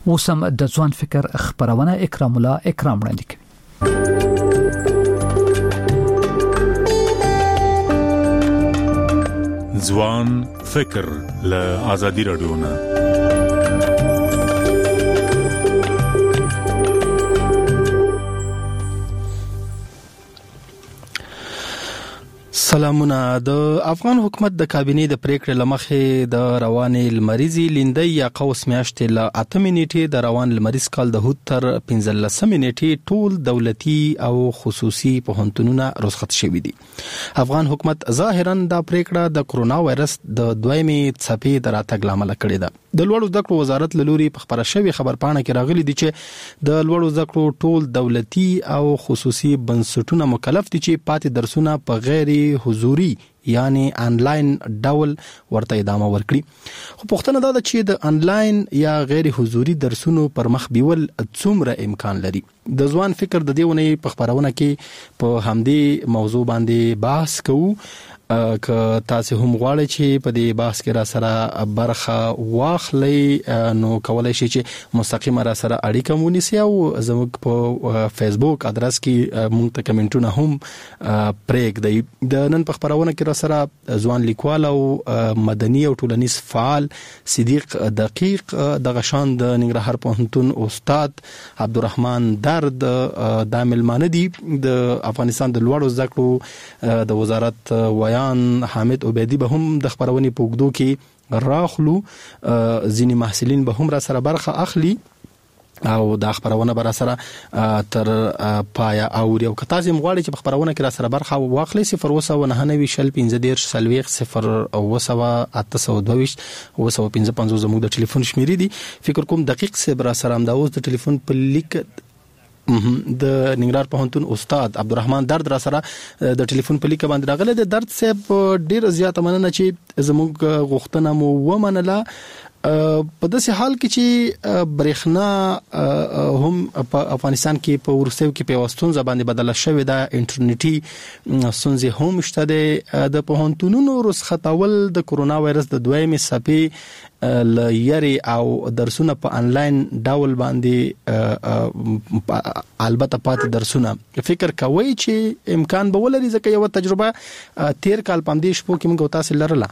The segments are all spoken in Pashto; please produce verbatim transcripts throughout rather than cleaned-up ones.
وسم د ځوان فکر خبرونه اکرام الله اکرام وړاندې کوي. ځوان فکر له آزادي رادیو نه. سلامونه. د افغان حکومت د کابینې د پریکړې لمخې د روان لمریزي لیندۍ یا قوس میاشتې ل اتمې نیټې د روان لمریز کال د هوت تر پنځلسمې نیټې ټول دولتي او خصوصي پوهنتونونه رخصت شوي دي. افغان حکومت ظاهرا دا پریکړه د کرونا وایرس د دویمې څپې د راتګ لامل کړې ده. د لوړو زده کړو وزارت له لوري په خبره شوی خبرپاڼه کې راغلي دي چې د لوړو زده کړو ټول دولتي او خصوصي بنسټونه مکلف دي چې پاتې درسونه په غیر حضوري یعنی انلاین ډول ورته ادامه ورکړي. خو پوښتنه دا ده چې د انلاین یا غیر حضوري درسونو پر مخ بیول څومره امکان لري. د ځوان فکر د دیونه په خبرونه کې په همدې موضوع باندې بحث کوو. که تاسو هم غواړئ چې په دې بحث کې را سره برخه واخلئ نو کولای شئ چې مستقیم را سره اړیکه ونیسئ او زموږ په فیسبوک ادرس کې موږ ته کمنټونه هم پرېږدئ. د نن په خبرونه کې را سره ځوان لیکوال او مدني او ټولنیز فعال صدیق دقیق د غشان د ننګرهار پوهنتون استاد عبدالرحمن درد د ملمانه دي. د افغانستان د لوړو زده کړو د وزارت ویان حامد عبیدی به هم د خبرونې په اوږدو کې راخلو. ځینې محصلین به هم را سره برخه اخلي او د خبرونه بر سره تر پایا اوري. او که تاسو مغواړئ چې په خبرونه کې را سره برخه واخلئ صفر وسو نه نوي شل پنځه ډیر سلويخ صفر وسو اته سو دوه وسو پنځه پنځه زموږ د ټلیفون شمیرې دي. فکر کوم دقیق سه بر سره هم دا اوس د ټلیفون په لیک د ننګرهار پوهنتون استاد عبدالرحمن درد را سره د ټلیفون په لیک باندې راغله. د درد صاحب ډیر زیاته مننه چې زموږ غوښتنه مو ومنله. په داسې حال کې چې برېښنا هم په افغانستان کې په ورسېو کې په ستونزه باندې بدله شوې ده، انټرنیټي ستونزې هم شته. د پوهنتونونو رخصتول د کرونا وایرس د دویمې څپې ل یری او درسونه په انلاین ډول باندې البته پاتې درسونه فکر کوي چې امکان به ولري، ځکه یو تجربه تیر کال پم دې شپو کې موږ تاسو لرله.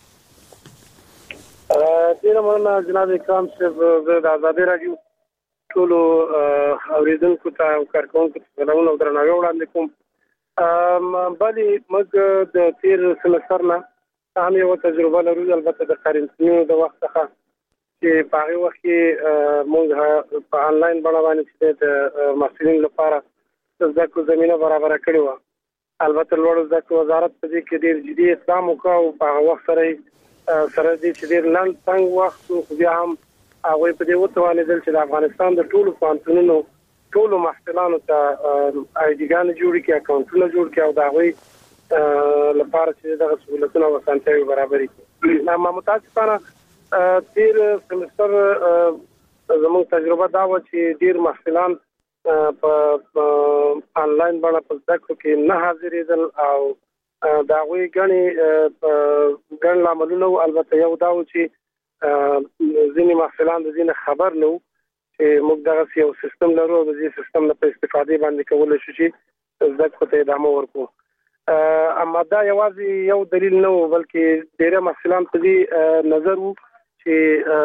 ډیره مننه جناب اکرام صاحب. د آزادي رادیو ټول اوریدونکو ته او کارکونکو ته سلامونه او درناوی وړاندې کوم. بلې موږ د تیر سمستر نه هم یو تجربه لرو، البته د قرنطینې د وخت څخه چې په هغه وخت کې موږ په انلاین بڼه باندې چې د محصلینو لپاره زده کړو زمينه برابر کړې و. البته لوړو زده کړو وزارت په دې کې ډېر جدي اقدام وکړ او په هغه وخت سره سره دې چې ډېر لاند څنګه وخت خو بیا هم هغه په دې وتوانېدل چې د افغانستان د ټولو پوهنتونونو ټولو محصلانو ته آی ډي ګان جوړ کړي، اکاونټونه جوړ کړي او دا غوي لپاره چې دغه سہولتونه او اسانتیاوې برابرې کړي. ما متاسفانه تیر سمستر زموږ تجربه دا و چې ډېر محصلان په انلاین باندې په زده کړو کې نه حاضرېدل او دا غوي غني ګڼ لاملونه. البته یو دا و چې ځینې محصلان د دې خبر نه و چې موږ دغه یو سیستم لرو او د دې سیستم په استفادې باندې کولای شو چې زده کړو ته ادامه ورکړو. اما دا یوازې یو دلیل نه و، بلکې ډېر محصلان په دې نظر وو چې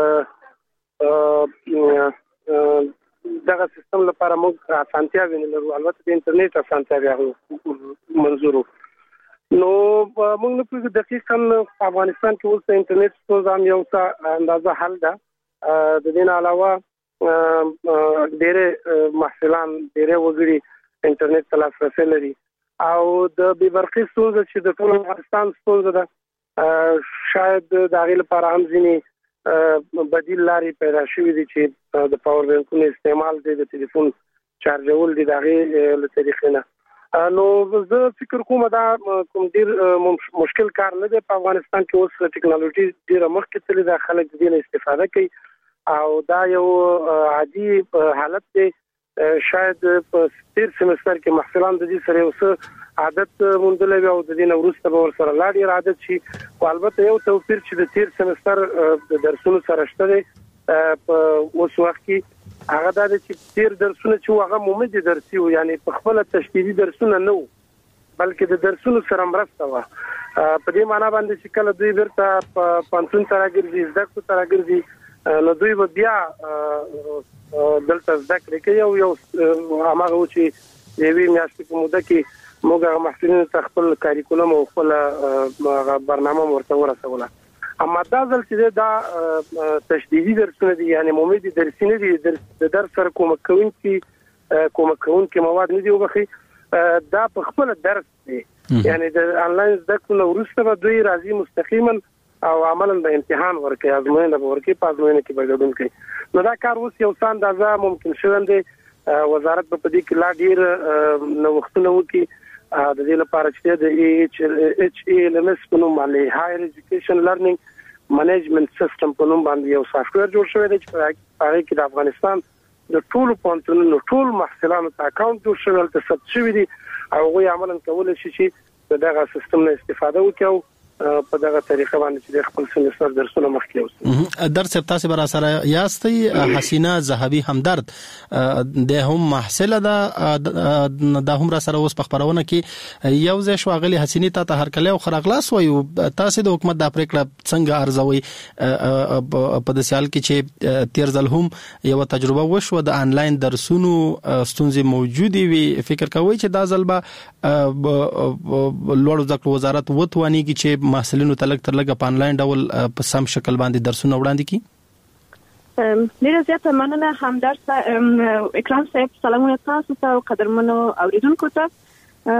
دغه سیستم لپاره موږ اسانتیاوې نه لرو. البته د انټرنیټ اسانتیاوې منظور وو. نو موږ نه پوهیږو دقیقاً په افغانستان کې اوس د انټرنیټ ستونزه هم یو څه اندازه حل ده. د دې نه علاوه ډېر محصلان ډېر وګړي انټرنیټ ته لاسرسی لري او د بې برقي ستونزه چې د ټول افغانستان ستونزه ده، شاید د هغې لپاره هم ځینې بدیل لارې پیدا شوي دي چې د پاور بینکونو استعمال دی، د ټلیفون چارجول دي د هغې له طریقې نه. نو زه فکر کوم دا کوم ډیر مشکل کار نه دی. په افغانستان کې اوس ټیکنالوژي ډیره مخکې تللې ده، خلک د دې نه استفاده کوي او دا یو عادي حالت دی. شاید په تیر سمستر کې محصلان د دې سره یو څه عادت موندلې او د دې نه وروسته به ورسره لا ډیر عادت شي. او البته یو توپیر چې د تیر سمستر د درسونو سره شته دی، په اوس وخت کې هغه د چې تیر درسونه چې هغه مومدي درسي و یعنی په خپل تشدیدي درسونه نه بلکې د درسونو سره مرسته و په دې معنی باندې چې کله دوی ورته په پانتون تر راګرځي زده کړو تر راګرځي نو دوی به بیا دلته زده کړې کوي او یو هغه و چې د یوې میاشتې په موده کې موږ هغه محصلینو ته خپل کاریکولم او خپل برنامه ورته ورسوله اما دا ځل چې دا تشدیدي درسونه دي یعنی مومدي درسي نه دي د درس سره کومک کوونکي کومک کوونکي مواد نه دي وبخي دا په خپل درس دي یعنی د انلاین زده کړو وروسته به دوی راځي مستقیما او عملاً به امتحان ورکړي ازموینه به ورکړي په ازموینه کې به ګډون کوي نو دا کار اوس یو څه اندازه ممکن شوی دی وزارت په دې کې لا ډیر نوښتونه وکړي د دې لپاره چې د ایچ ای ال ام اس په نوم باندې هایر ایجوکیشن لرنینګ منیجمنت سیستم په نوم باندې یو سافټویر جوړ شوی دی چې هغه کې د افغانستان د ټولو پونتونو ټول محصلانو ته اکاونټ جوړ شوی ته ثبت شوی دی او هغه عملاً کولای شي چې دغه سیستم نه استفاده وکړي په دغه طریقه باندې چې خپل سمستر درسونه مخکې اوسه درس تاسو بر سره یاستي حسینه زهبي همدرد د هم محصله ده د هم را سره اوس په خبرونه کې یو ځای شو غلي حسینه ته هر کله او خرغلاس وي تاسو د حکومت د پریکړه څنګه ارزوي په د سیال کې چې تیر ځل هم یو تجربه وشو د انلاین درسونو ستونزې موجودي وي فکر کوي چې دا ځل به لوړ ځکه وزارت وتوانیږي چې محصلینو ته لږ تر لږه په انلاین ډول په سم شکل باندې درسونه وړاندې کړي ډیره زیاته مننه همدرد اکرام صاحب سلامونه تاسو ته قدرمنو اوریدونکو ته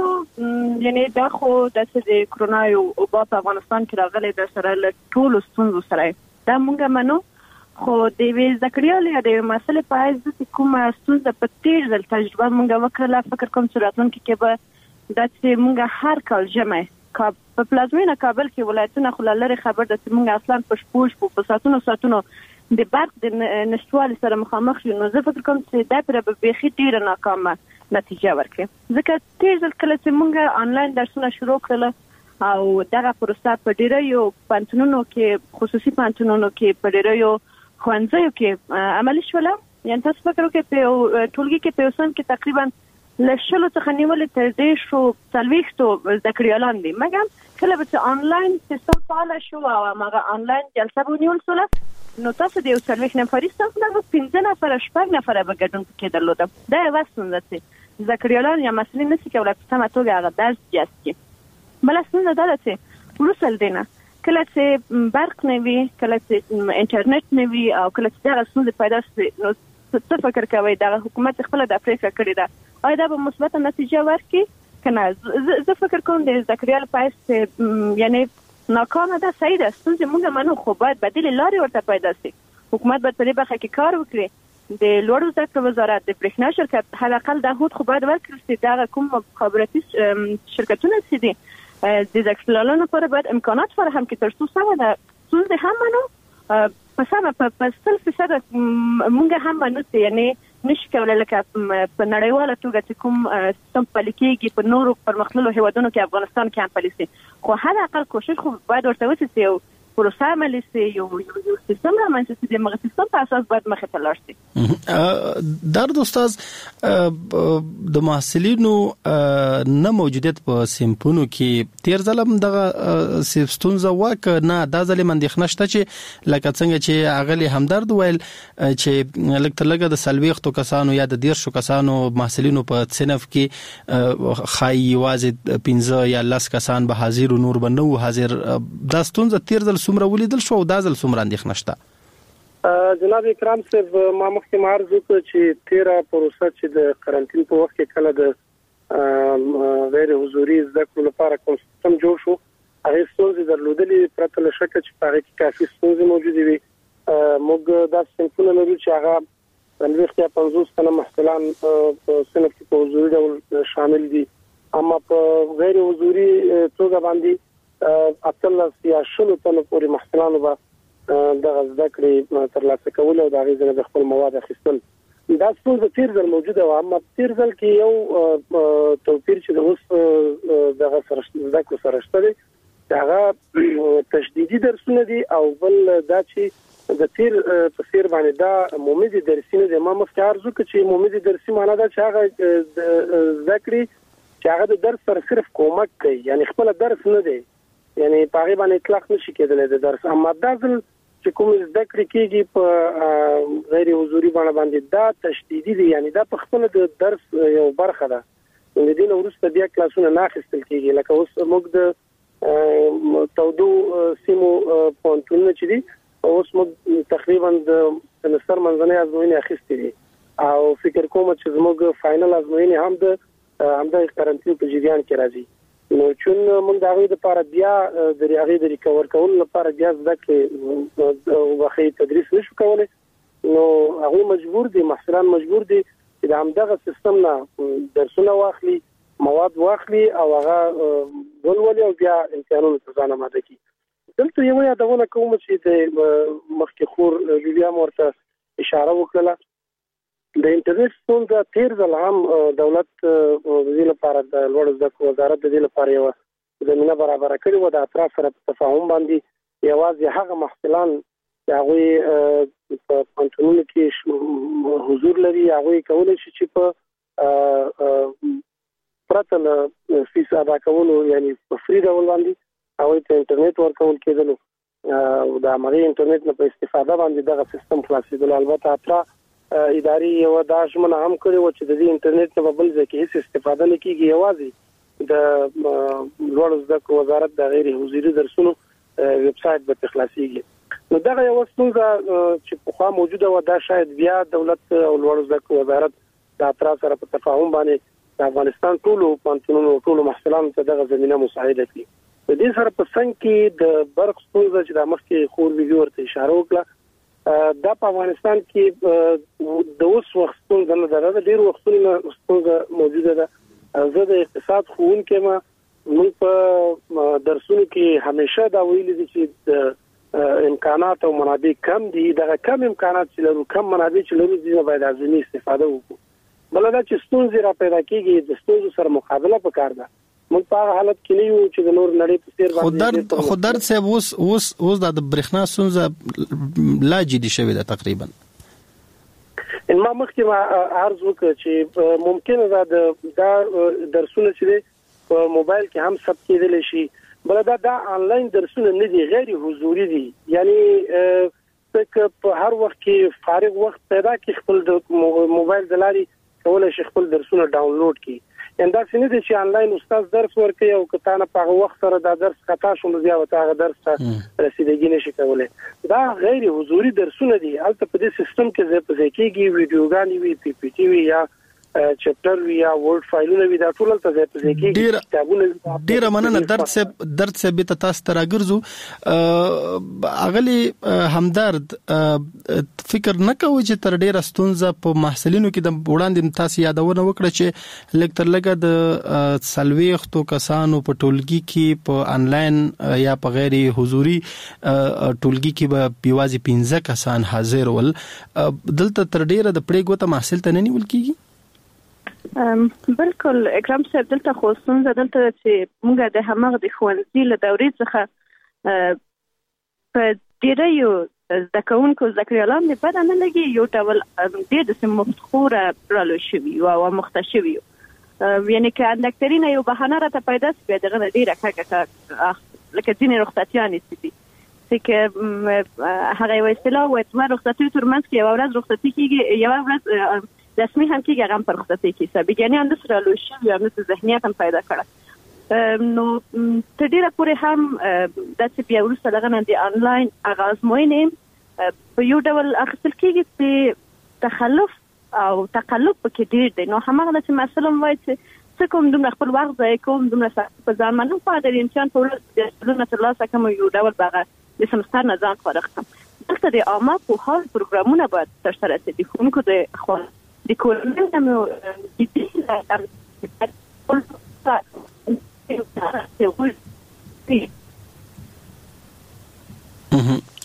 بله یعنی دا خو د کرونا یو وبا په افغانستان کې راغلی د سره له ټولو ستونزو سره دا مونږ منو خو د وی ذکریاله د مسلې په حیث چې کومه ستونزه په تیر ځل تجربه مونږ وکړه فکر کوم چې راتلونکي کې به د چې مونږ هر کال جمع په پلازمینه کابل کې ولایتونه خلالره خبر ده چې موږ اصلا پښپوش په ساتونو ساتونو د برق د نشټوال سره مخامخ شو نو زه فکر کوم چې دا پر به بيخي ډیره ناکامه نتیجه ورکړي ځکه تیر ځل کله چې موږ انلاین درسونه شروع کړل او دغه پروسه په ډیره یو پانتونونو کې خصوصي پانتونونو کې په ډیره یو خوانځیو کې عملي شول یعنی تاسو فکر وکړئ په ټولګي کې په اوسن کې تقریبا لشلو څخه نیولې تر دې شو څلويختو ذکریالان دي مګر کله چې انلاین سیستم فعال شو او هغه انلاین جلسه ونیول سره نو تاسو د یو څلويخت نفرې څخه د پنځه نفر شپږ نفر به ګډون کې درلودم دا یو څه چې ذکریالان یا مسلې نشي کولای په سمه توګه هغه درس جاسي بل څه نه ده چې ورسل دینه کله چې برق نه وي کله چې انټرنیټ نه وي او کله چې دا څه پیدا شي نو څه فکر کوي دا حکومت خپل د افریقا کړی دا آیا دا به مثبت نتیجه ورکړي کنه زه فکر کوم د ذکریال پایس یعنی ناکامه ده صحیح ده ستونزې موږ منو خو باید بدیل لارې ورته پیدا شي حکومت باید په دې برخه کې کار وکړي د لوړو زده کړو وزارت د برېښنا شرکت حداقل د هوت خو باید ورکړي چې دا کوم مخابراتي شرکتونه چې دي د ذکریالانو لپاره باید امکانات فراهم کړي تر څو سمه ده ستونزې هم منو په سمه په سل فیصد موږ هم منو یعنی نشي کولای لکه په نړیواله توګه چې کوم سیستم پلي کېږي په نورو پرمختللو هیوادونو کې افغانستان کې هم پلي شي خو حداقل کوشش خو باید ورته وشي چې یو پروسه عملي شي یو یو سیستم رامنځته شي د هغه سیستم په اساس باید مخې ته لاړ شي درد استاد د محصلینو نه موجودیت په سیمپونو کې تیر ځلم دغه سیستونزه واک نه د ځلې مندخ نشته چې لکه څنګه چې اغلی همدرد ویل چې لکه لګه د سلويختو کسانو یا د دیرشو کسانو محصلینو په صنف کې خای واځي پنځه یا لس کسان به حاضر نور بنو حاضر د ستونزه تیر ځل څومره ولیدل شو او دا ځل څومره اندېښ نشته جناب اکرام صاحب ما مخکې عرض وکړ چې تیرا پروسه چې د قرنټین په وخت کې کله د غیر حضوري زده کړو لپاره کوم سیستم جوړ شو هغه ستونزې درلودلې پرته له شکه چې په هغه کې کافي ستونزې موجودې وي موږ دا څنګه لرو چې هغه څلويخت یا پنځوس تنه محصلان په صنف کې په حضوري ډول شامل دي اما په غیر حضوري توګه باندې اتلس یا شلو تنو پورې محصلانو به د زده کړې ترلاسه کول او د هغې ځای د خپل مواد اخیستل دا ستونزه تیر ځل موجوده وه اما تیر ځل کې یو توپیر چې د اوس دغه سره زده کړو سره شته دی هغه تشدیدي درسونه دي او بل دا چې د تیر په تیر باندې دا مومدي درسینه د ما مخکې ارزو چې مومدي درسي معنا دا چې هغه ذکرې چې هغه د درس سره صرف کومک کوي یعنی خپل درس نه دی یعنی په هغه باندې اطلاق نشي کېدلی د درس اما دا ځل چې کوم ذکر کېږي په غیر حضوري باندې دا تشدیدي دی یعنی دا په خپل د درس یو برخه ده د دین ورسته بیا کلاسونه نه اخیستل کېږي لکه اوس موږ د تودو سیمو پونتونه چې دي اوس موږ تقریبا د سمستر منځنۍ ازموینې اخیستې دي او فکر کوم چې زموږ فائنل ازموینې هم د هم د کارنټین په جریان کې راځي نو چې موږ د هغه لپاره بیا د هغه د ریکور کول لپاره بیا ځکه وخت تدریس نشو کولای نو هغه مجبور دي محصلان مجبور دي چې د همدغه سیستم نه درسونه واخلي مواد واخلي او هغه ولولي او بیا امتحانونه ځان آماده کړي دلته یو یادونه کوم چې د مخکې خور بیا ورته اشاره وکړه د انټرنیټ ستونزه تیر ځل هم دولت د دې لپاره د لوړ زده کړو وزارت د دې لپاره یو زمینه برابر کړې و د اطراف سره په تفاهم باندې یوازې هغه محصلان چې هغه په پانتونونو کې حضور لري هغه کولای شي چې په پرته له فیس ادا کولو یعنی په فری ډول باندې او ته انټرنیټ ورکول کېدل او د عملي انټرنیټ نه په استفاده باندې دغه سیستم خلاصېدل البته اترا اداري یو داشمن هم کړی و چې د انټرنیټ نه بل ځکه هیڅ استفاده نه کیږي یوازې د لوړ زده کړو وزارت د غیر حضوري درسونو ویب سټ به خلاصيږي نو دغه یو ستونزه چې په خوا موجوده و دا شاید بیا دولت او لوړ زده کړو وزارت د اترا سره په تفاهم باندې د افغانستان ټولو پانتونونو ټولو محصلانو ته دغه زمينه مساعده کړي د دې سره په څنګه کې د برق ستونزه چې د مخکې خور ویډیو ورته اشاره وکړه دا په افغانستان کې د اوس وخت ستونزه نه ده د ډیر وختونو ستونزه موجوده ده زه د اقتصاد ښوونکی ما موږ په درسونو کې همیشه دا ویلي دي چې د امکانات او منابع کم دي دغه کم امکانات چې لرو کم منابع چې لرو دي باید ازمي استفاده وکړو بل دا چې ستونزې را پیدا کیږي د ستونزو سره مقابله وکړ ده موږ په حالت کې نه یو چې د نور نړۍ په څیر باندې خو در خو در څه اوس اوس اوس د برېښنا ستونزه لا جدي شوې ده تقریبا ان ما مخکې ما عرض وکړ چې ممکنه ده دا درسونه چې په موبایل کې هم ثبت کېدل شي بل دا د انلاین درسونه نه دي غیر حضوري دي یعنی چې په هر وخت کې فارغ وخت پیدا کې خپل د موبایل د لاري کولای شي خپل درسونه ډاونلوډ کړي اندا څنګه چې چې انلاین استاد درس ورکوي او کتانه په وخت سره دا درس خطا شوم بیا وته هغه درس ته رسیدګي نشي کولای دا غیر حضوري درسونه دي البته په دې سیستم کې زه په ځکهږي ویډیوګانی وی پی پی ټی وی یا چپټر وی یا ورډ فایلونه وی دا ټول ته زه په ځکهږي کتابونه ډیر مننه درس درس به تاسو ته راګرځو اغلی همدرد فکر نه کوي چې تر ډیره ستونزه په محصلینو کې د وړاندې تاسو یادونه وکړه چې لکتر لګه د سلويختو کسانو په ټولګي کې په انلاین یا په غیر حضوري ټولګي کې به بیوازي پنځه کسان حاضر ول دلته تر ډیره د پړېګو ته محصل ته نه نیول کیږي بالکل اکرام صاحب دلته خو ستونزه دلته چې موږ د همغه د ښوونځي له دورې څخه په ډیریو زده کوونکو زده کړیالان د بده نه لګي یو ډول ډېر داسې مفتخوره رالو شوي او مخته شوي یعنی که اندکترینه یو بهانه راته پیدا شي بیا دغه ډېره کږه لکه ځینې رخصتیانې دي چې که هغه یوه اصطلاح وایي زما رخصتیو تر منځ کې یوه ورځ رخصتي کېږي یوه ورځ رسمي هم کېږي هغه هم په رخصتۍ کې حسابېږي یعنې همداسې رالو شوي همداسې ذهنیت هم پیدا کړی نو تر ډېره پورې هم داسې بیا وروسته دغه نه د انلاین هغه ازموینې په یو ډول اخیستل کېږي چې تخلف او تقلب پکې ډېر دی نو هماغه ده چې محصل هم وایي چې څه کوم دومره خپل وخت ضایع کوم دومره سخت په ځان باندې خو د امتحان په ورځ د حاصلونه ترلاسه کوم یو ډول به هغه د سمستر نه ځان فارغ کړم دلته د عامه پوهاوي پروګرامونه باید ترسره شي د ښوونکو د خوا د کورنۍ نمو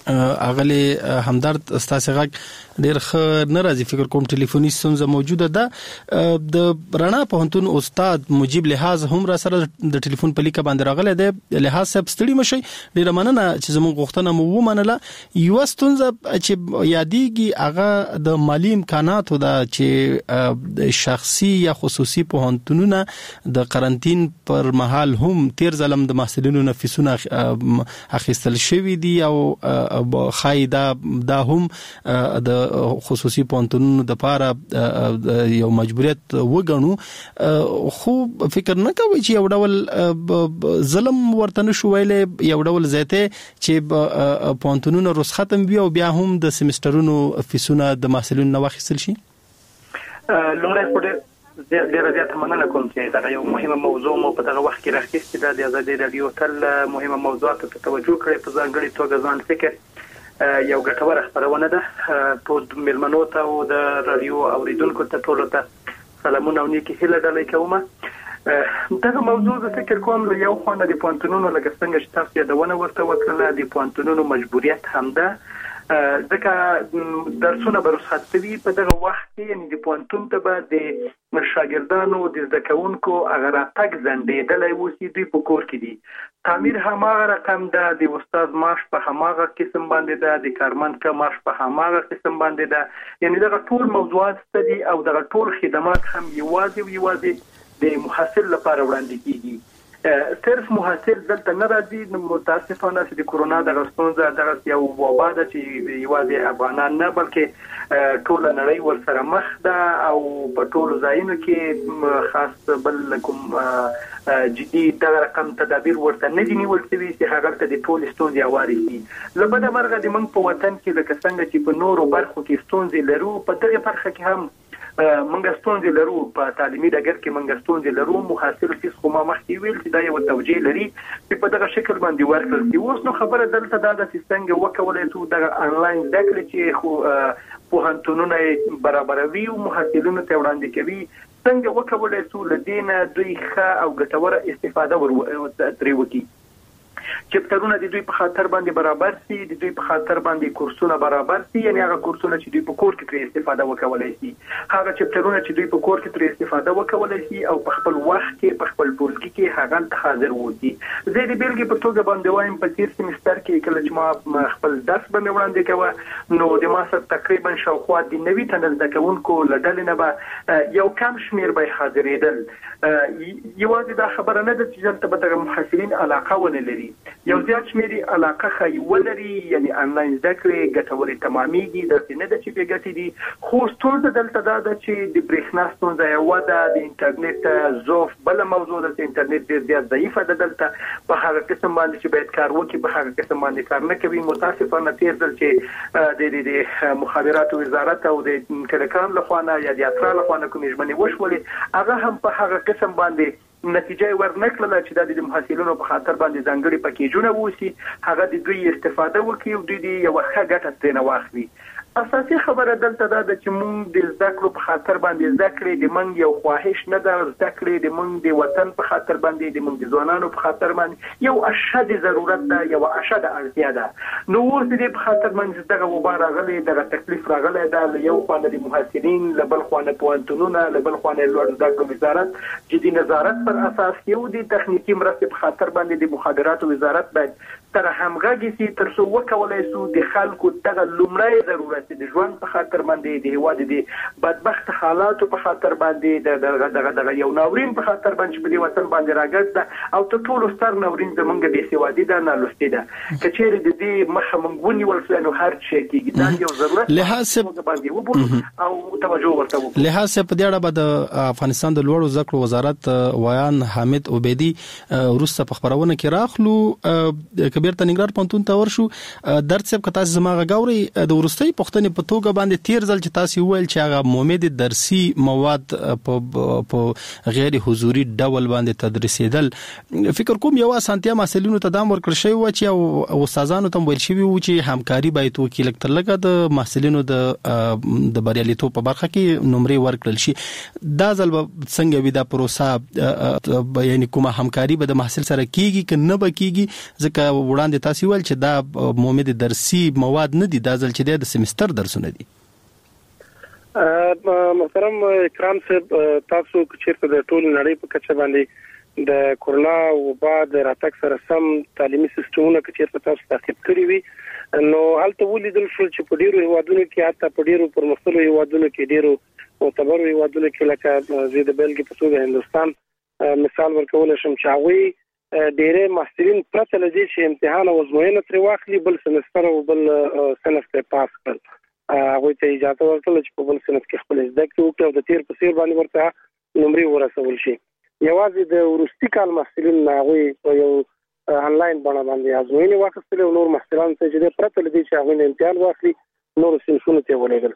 اغلی همدرد ستاسو غږ ډیر ښه ناراضي فکر کوم ټلیفوني ستونزه موجوده ده د رڼا پوهنتون استاد مجيب لحاظ هم را سره د ټلیفون په لیکه باندې راغله ده لحاظ صاحب ستړي مشي ډیر مننه چې زموږ غوښتنه مو ومنله یو ستونزه چې یادېږي هغه د مالی امکاناتو دا چې شخصي یا خصوصي پوهنتونونه د قرنټین پر مهال هم تیر ظلم د محصلینو نفسونه اخیستل شوی دي او خایدا دا هم د خصوصي پوهنتونونو د لپاره یو مجبوریت وګڼو خو فکر نه کوي چې یو ډول ظلم ورته نشو ویلې یو ډول زیاته چې پوهنتونونو رخصت وي او بیا هم د سیمسترونو فیسونه د محصلینو نه واخیستل شي لومړی پورې ډېر زیات مننه کوم چې دا یو مهمه موضوع مو په دغه وخت کې راخیستې ده د ازادي رادیو تل مهمه موضوعات ته توجه کړې په ځانګړي توګه ځان فکر یو ګټوره خبرونه ده ټول ملمنو ته او د رادیو اوریدونکو ته ټول ته سلامونه او نیکی هیله ډالۍ کوم دغه موضوع د فکر کوم یو خونه د پوهنتونونو لکه څنګه چې تاسو یادونه ورته وکړه د پوهنتونونو مجبوریت هم ده ځکه درسونه به رخصت وي په دغه وخت کې یعنی د پوهنتون ته به د شاګردانو د زده کوونکو هغه راتګ ځنډېدلی اوسي دوی په کور کې دي تعمیر هماغه رقم ده د استاد معاش په هماغه قسم باندې ده د کارمند کا معاش په هماغه قسم باندې ده یعنی دغه ټول موضوعات ستدي او دغه ټول خدمات هم یوازې او یوازې د محصل لپاره وړاندې کیږي صرف محصل دلته نه راځي نو متاسفانه چې د کورونا د ستونزې دغه یو وبا ده چې یوازې افغانان نه بلکې ټول نړۍ ورسره مخ ده او په ټول ځایونو کې خاص بل کوم جدي دغه رقم تدابیر ورته نه دي نیول شوي چې هغه ته د ټول ستونزې اواري شي لبده مرغه د موږ په وطن کې لکه څنګه چې په نورو برخو کې ستونزې لرو په دغه برخه کې هم منګه ستونزې لرو په تعلیمي ډګر کې منګه ستونزې لرو محصل فیس خو ما مخکې ویل چې دا یو توجیه لري چې په دغه شکل باندې ورکړل شي اوس نو خبره دلته دا د څنګه وکولای شو دغه انلاین ذکر چې خو پوهنتونونه برابروي او محصلینو ته وړاندې کوي څنګه وکولای شو لدينا دوی ښه او ګټوره استفاده ورتري وکړي چپټرونه د دوی په خاطر باندې برابر سي د دوی په خاطر باندې کورسونه برابر سي یعنی هغه کورسونه چې دوی په کور کې ترې استفاده وکولای شي هغه چپټرونه چې دوی په کور کې ترې استفاده وکولای شي او په خپل وخت کې په خپل ټولګي کې هغه حاضر وي زه د بیلګې په توګه باندې وایم په تیر سیمستر کې کله چې ما خپل درس باندې وړاندې کوه نو د ما سره تقریبا شاوخوا د نوي تنل د کوونکو لړل نه به یو کم شمیر به حاضرېدل یوازې دا خبره نه ده چې دلته به د محصلین علاقه ونه لري یو زیات شمیر علاقه خي ولري یعنی انلاین ذکر ګټوري تماميږي د څه د چې بیګټي دي خو ستونزه دلته دا ده چې د برېښنا ستونزه یو ده د انټرنیټ ضعف بل موضوع د انټرنیټ ډیر زیات ضعیفه ده دلته په هغه قسم باندې چې باید کار وکړي په هغه قسم باندې کار نه کوي متاسفانه تیر دل چې د د مخابرات وزارت او د ټلیکام لخوا نه یا د اترا لخوا نه کومې ژمنې وشولې هغه هم په هغه قسم باندې نتیجه ورنکړه چې د محصلینو په خاطر باندې ځانګړي پکیجونه ووسی هغه د دوی استفاده وکړي او دوی یو ښه ګټه ترې نه واخلي اساسي خبره دلته دا ده چې موږ د زده کړو په خاطر باندې زده کړې د موږ یو خواهش نه ده زده کړې د موږ د وطن په خاطر باندې د موږ د ځوانانو په خاطر باندې یو اشد ضرورت ده یو اشد اړتیا ده نو اوس دې په خاطر باندې دغه وبا راغلی دغه تکلیف راغلی دا یو خانه د محصلین لبل خانه پوهنتونونه لبل خانه لوړ زده کړو وزارت جدي نظارت پر اساس یو د تخنیکی مرستې په خاطر باندې د مخابرات وزارت باید تر همغږي سي تر څو وکولای شو د خلکو دغه لومړی ضرورت د ژوند په خاطر باندې د هواد د بدبخت حالاتو په خاطر باندې د دغه دغه یو ناورین په خاطر باندې په دې وطن باندې راګرځي او ته ټول ستر ناورین زمونږ د سیوادي د نه لوستي ده کچېر د دې مخه مونږونی ولسانو هر شي کې دا یو ضرورت لحاظ باندې وبو او توجه ورته وکړو لحاظ په دې اړه به د افغانستان د لوړو زده کړو وزارت ویان حامد عبیدی ورسته په خبرونه کې راخلو کبیر تنګرار پونتون ته ورشو درڅ په تاسو زما غاوري د ورستۍ پوښتنې په توګه باندې تیر ځل چې تاسو ویل چې هغه مومد درسي مواد په په غیر حضوري ډول باندې تدریسېدل، فکر کوم یو اسانتیا محصلینو ته دام ورکړ شوی و چې او استادانو ته ویل شوی و چې همکاري باید وکړي، لکه لکه د محصلینو د د بریالیتوب په برخه کې نمرې ورکړل شي. دا ځل څنګه وي دا پروسه، یعنی کومه همکاري به د محصل سره کیږي که نه به کیږي؟ ځکه وړاندې تاسو ویل چې دا مومد درسي مواد نه دي، دا ځل چې د سمستر درسونه دي. محترم اکرام صاحب، تاسو چیرته د ټول نړۍ په کچه باندې د کورونا وبا د راتګ سره سم تعلیمي سیستمونه چې چیرته تاسو تعقیب کړی وي، نو هلته ولیدل شو چې په ډیرو هیوادونو کې، حتی په ډیرو پرمختللو هیوادونو کې، ډیرو معتبرو هیوادونو کې لکه زه د بلګې په توګه هندوستان مثال ورکول شم، چې هغوی ډېری محصلین پرته له دې چې امتحان او ازموینه ترې واخلي بل سمستر او بل صنف ته پاس کړل، هغوی ته اجازه ورکړله چې په بل صنف کې خپل زده کړې وکړي او د تیر په څېر باندې ورته نمرې ورسول شي. یوازې د وروستي کال محصلین هغوی په یو انلاین بڼه باندې ازموینې واخیستلې او نور محصلان ته چې پرته له دې چې هغوی نه امتحان واخلي نورو صنفونو ته یې ولېږل.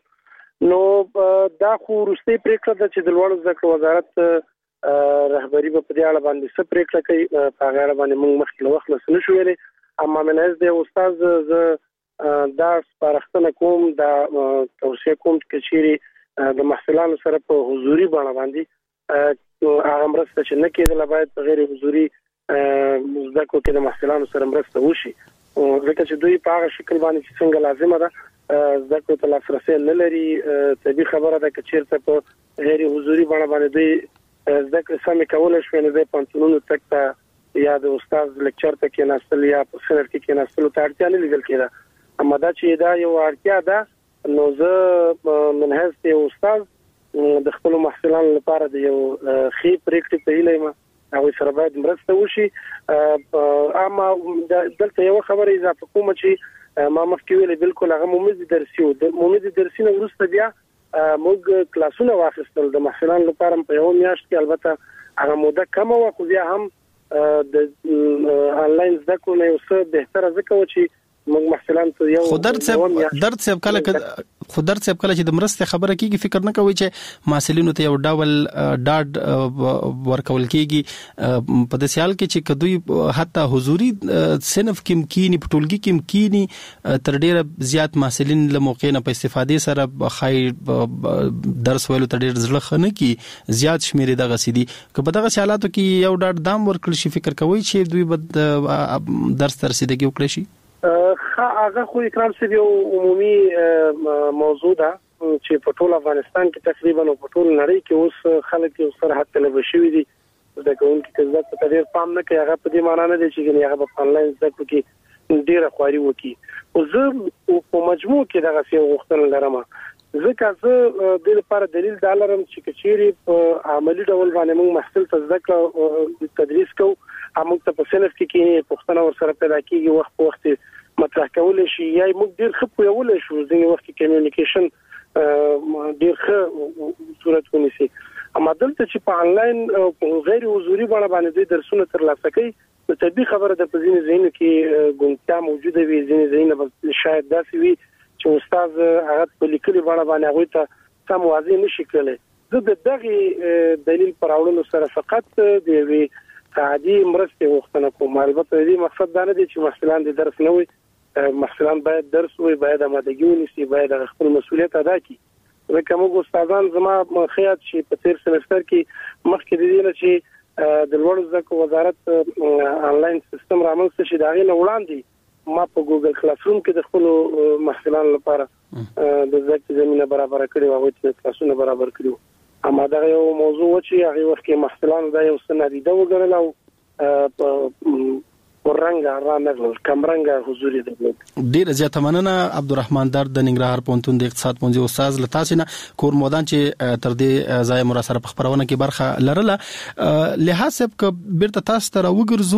نو دا خو وروستۍ پرېکړه ده چې د لوړو زده کړو وزارت رهبري به په دې اړه باندې څه پرېکړه کوي، په هغه اړه باندې موږ مخکې له وخت نه شو ویلی. اما منحیث د استاد زه دا سپارښتنه کوم، دا توصیه کوم چې چیرې د محصلانو سره په حضوري بڼه باندې هغه مرسته چې نه کېدله باید په غیر حضوري زده کړو کې د محصلانو سره مرسته وشي، ځکه چې دوی په هغه شکل باندې چې څنګه لازمه ده زده کړو ته لاسرسی نه لري. طبیعي خبره ده که چیرته په غیر حضوري بڼه باندې دوی زده کړې سمې کولی شوې، نو دی پوهنتونونو تګ ته یا د استاد لیکچر ته کېناستل یا په صنف کې کېناستلو ته اړتیا نه لیدل کېده. اما دا چې دا یو اړتیا ده، نو زه منحیث د یو استاد د خپلو محصلانو لپاره د یو ښې پرېکړې په هیله یم، هغوی سره باید مرسته وشي. اما دلته یوه خبره اضافه کوم چې ما مخکې ویلې، بالکل هغه مومد درسي و. د مومد درسي نه وروسته بیا موږ کلاسونه واخیستل د محصلانو لپاره په یوه میاشت کې، البته هغه موده کمه وه، خو بیا هم د انلاین زده کړو نه یو څه بهتره ځکه و چې موږ محصلان ته یو خو درد صاحب درد صاحب کله خو درد صاحب کله چې د مرستې خبره کیږي فکر نه کوي چې محصلینو ته یو ډول ډاډ ورکول کیږي په داسې حال کې چې کدوې حتی حضوري صنف کې مکینی په ټولګي کې مکینی تر ډیره زیات محصلین له موقع نه په استفادې سره خای درس ویلو تر ډیر زړه خنه کی زیات شمیر دغه سیدي که په دغه حالاتو کې یو ډاډ دام ورکړل شي، فکر کوي چې دوی به درس تر رسیدګي وکړي شي؟ هغه خو اکرام صاحب یو عمومي موضوع ده چې په ټول افغانستان کې تقریبا او په ټول نړۍ کې اوس خلک یو سره حتی طلبه شوي دي، زده کوونکي که زده کړو ته ډېر پام نه کوي. هغه په دې معنا نه دی چې ګنې هغه به په انلاین زده کړو کې ډېره خواري وکړي. خو زه په مجموع کې دغسې یو غوښتنه لرم، ځکه زه دې لپاره دلیل دا لرم چې که چیرې په عملي ډول باندې موږ محصل ته زده کړه تدریس کوو، موږ ته په صنف کې کېني پوښتنه ورسره پیدا کېږي، وخت په وخت مطرح کولی شي، یا موږ ډېر ښه پوهولی شو، ځینې وخت کې کمیونیکیشن ډېر ښه صورت ونیسي. اما دلته چې په انلاین غیر حضوري بڼه باندې دوی درسونه ترلاسه کوي، نو طبیعي خبره ده په ځینې ځایونو کې ګونګتیا موجوده وي، ځینې ځایونه به شاید داسې وي چې استاد هغه په لیکلي بڼه باندې هغوی ته سم واضح نه شي کړلی. زه د دغې دلیل پر راوړلو سره فقط د یوې ساعدي مرستې غوښتنه کوم. البته د دې مقصد دا نه دی چې محصلان د درس نه وي، محصلان باید درس وي، باید آمادګي ونیسي، باید خپل مسؤلیت ادا کړي. ځکه موږ استادان زما ښه یاد چې په تېر سمستر کې مخکې د دې نه چې د لوړو زده کړو وزارت انلاین سیستم رامنځته شي، د هغې نه وړاندې ما په ګوګل کلاس روم کې د خپلو محصلانو لپاره د زده کړې زمینه برابره کړې وه، هغوی ته کلاسونه برابر کړي وو. اما دغه یو موضوع و چې هغې وخت کې محصلانو دا یو څه نادیده وګڼله او ورنګه را نغلل کمرنګه حضوري درلود. ډیره زیاته مننه عبدالرحمن در د ننګرهار پوهنتون د اقتصاد پوهنځي استاد له تاسو نه کور مودان چې تر دې ځای مو سره په خبرونه کې برخه لرله. لحاظ صاحب که بیرته تاسو ته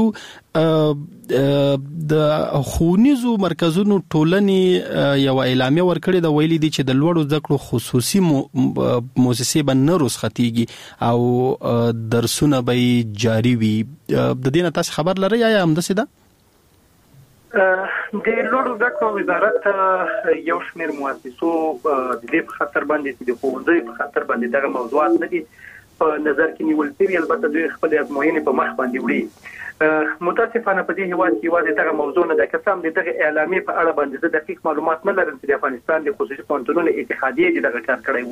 راوګرځو د ښوونیزو مرکزونو ټولنې یو اعلامیه ورکړې ده، ویلي دي چې د لوړو زده کړو خصوصي مؤسسې به نه رخصتیږي او درسونه به جاري وي. د دې نه تاسو خبر لرئ یا همداسې ده؟ د لوړو زده کړو وزارت یو شمېر مؤسسو د دې په خاطر باندې چې د ښوونځیو په خاطر باندې دغه موضوعات نه دي په نظر کې نیول شوي، البته دوی خپل ازموینې په مخ باندې وړي. متاسفانه په دې هیواد کې یوازې دغه موضوع نه ده، که څه هم د دغه اعلامیې په اړه باندې زه دقیق معلومات نه لرم چې د افغانستان د خصوصي پوهنتونونو اتحادیې چې دغه کار کړی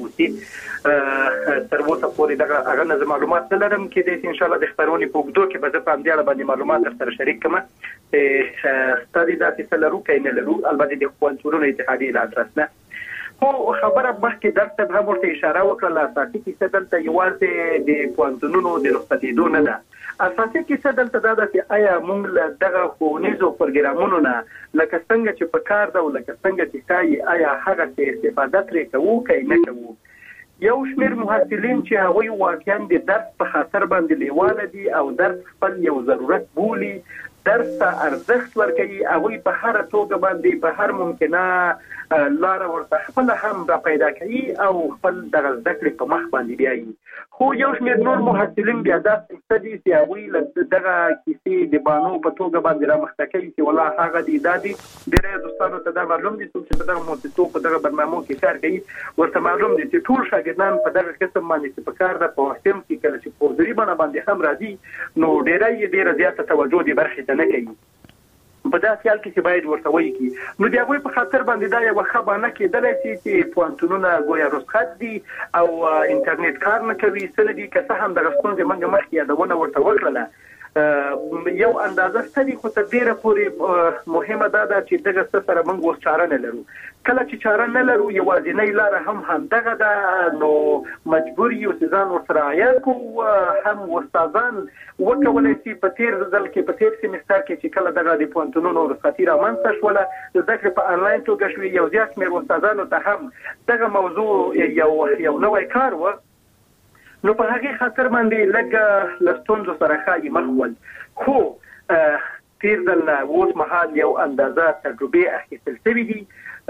وو، تر اوسه پورې دغه هغه نه زه معلومات نه لرم. کېدای شي انشاءالله د خپرونې په اوږدو کې به زه په همدې اړه باندې معلومات درسره شریک کړم چې ستاسې داسې څه لرو که نه لرو، البته د پوهنتونونو اتحادیې له ادرس نه. خو خبره مخکې درته هم ورته اشاره وکړه، اساسي کیسه دلته یوازې د پوهنتونونو د رخصتېدو نه ده. اساسي کیسه دلته دا ده چې آیا موږ له دغه ښوونیزو پروګرامونو نه لکه څنګه چې په کار ده او لکه څنګه چې ښایي آیا هغه څه استفاده ترې کوو که نه کوو. یو شمېر محصلین چې هغوی واقعا د درس په خاطر باندې لیواله دي او درس خپل یو ضرورت بولي، درس ته ارزښت ورکوي، هغوی په هره توګه باندې په هر ممکنه لاره ورته خپله هم را پیدا کوي او خپل دغه زده کړې په مخ باندې بیایي. خو یو شمېر نور محصلین بیا داسې څه دي چې هغوی له دغه کیسې د بانو په توګه باندې رامخته کوي چې والله هغه دي دا دي. ډېری دوستانو ته دا معلوم دي څوک چې په دغه مؤسسو په دغه برنامو کې کار کوي ورته معلوم دي چې ټول شاګردان په دغه قسم باندې چې په کار ده په وختم کې کله چې په حضوري بڼه باندې هم راځي نو ډېری یې ډېره زیاته توجه دې برخې ته نه کوي. په داسې حال کې چې باید ورته وایي کړي نو د هغوی په خاطر باندې دا یوه ښه بهانه کېدلی شي چې پوهنتونونه ګویا رخصت دي او انټرنیټ کار نه کوي، څه نه دي. که څه هم دغه ستونزې موږ مخکې یادونه ورته وکړله، یو اندازه ستدي خو تر ډېره پورې مهمه دا ده چې دغه څه سره موږ اوس چاره نه لرو. کله چې چاره نه لرو یوازینۍ لاره هم همدغه ده، نو مجبور یو چې ځان ورسره عیار کړو. هم استادان وکولی شي په تېر ځل کې په تېر سیمستر کې چې کله دغه د پوهنتونونو رخصتي رامنځته شوله، زده کړې په انلاین توګه شوې، یو زیات شمېر استادانو ته هم دغه موضوع یو یو نوی کار و، نو په هغې خاطر باندې لږ له ستونزو سره ښایي مخ ول. خو تېر ځل نه اوس مهال یو اندازه تجربې اخیستل شوي دي،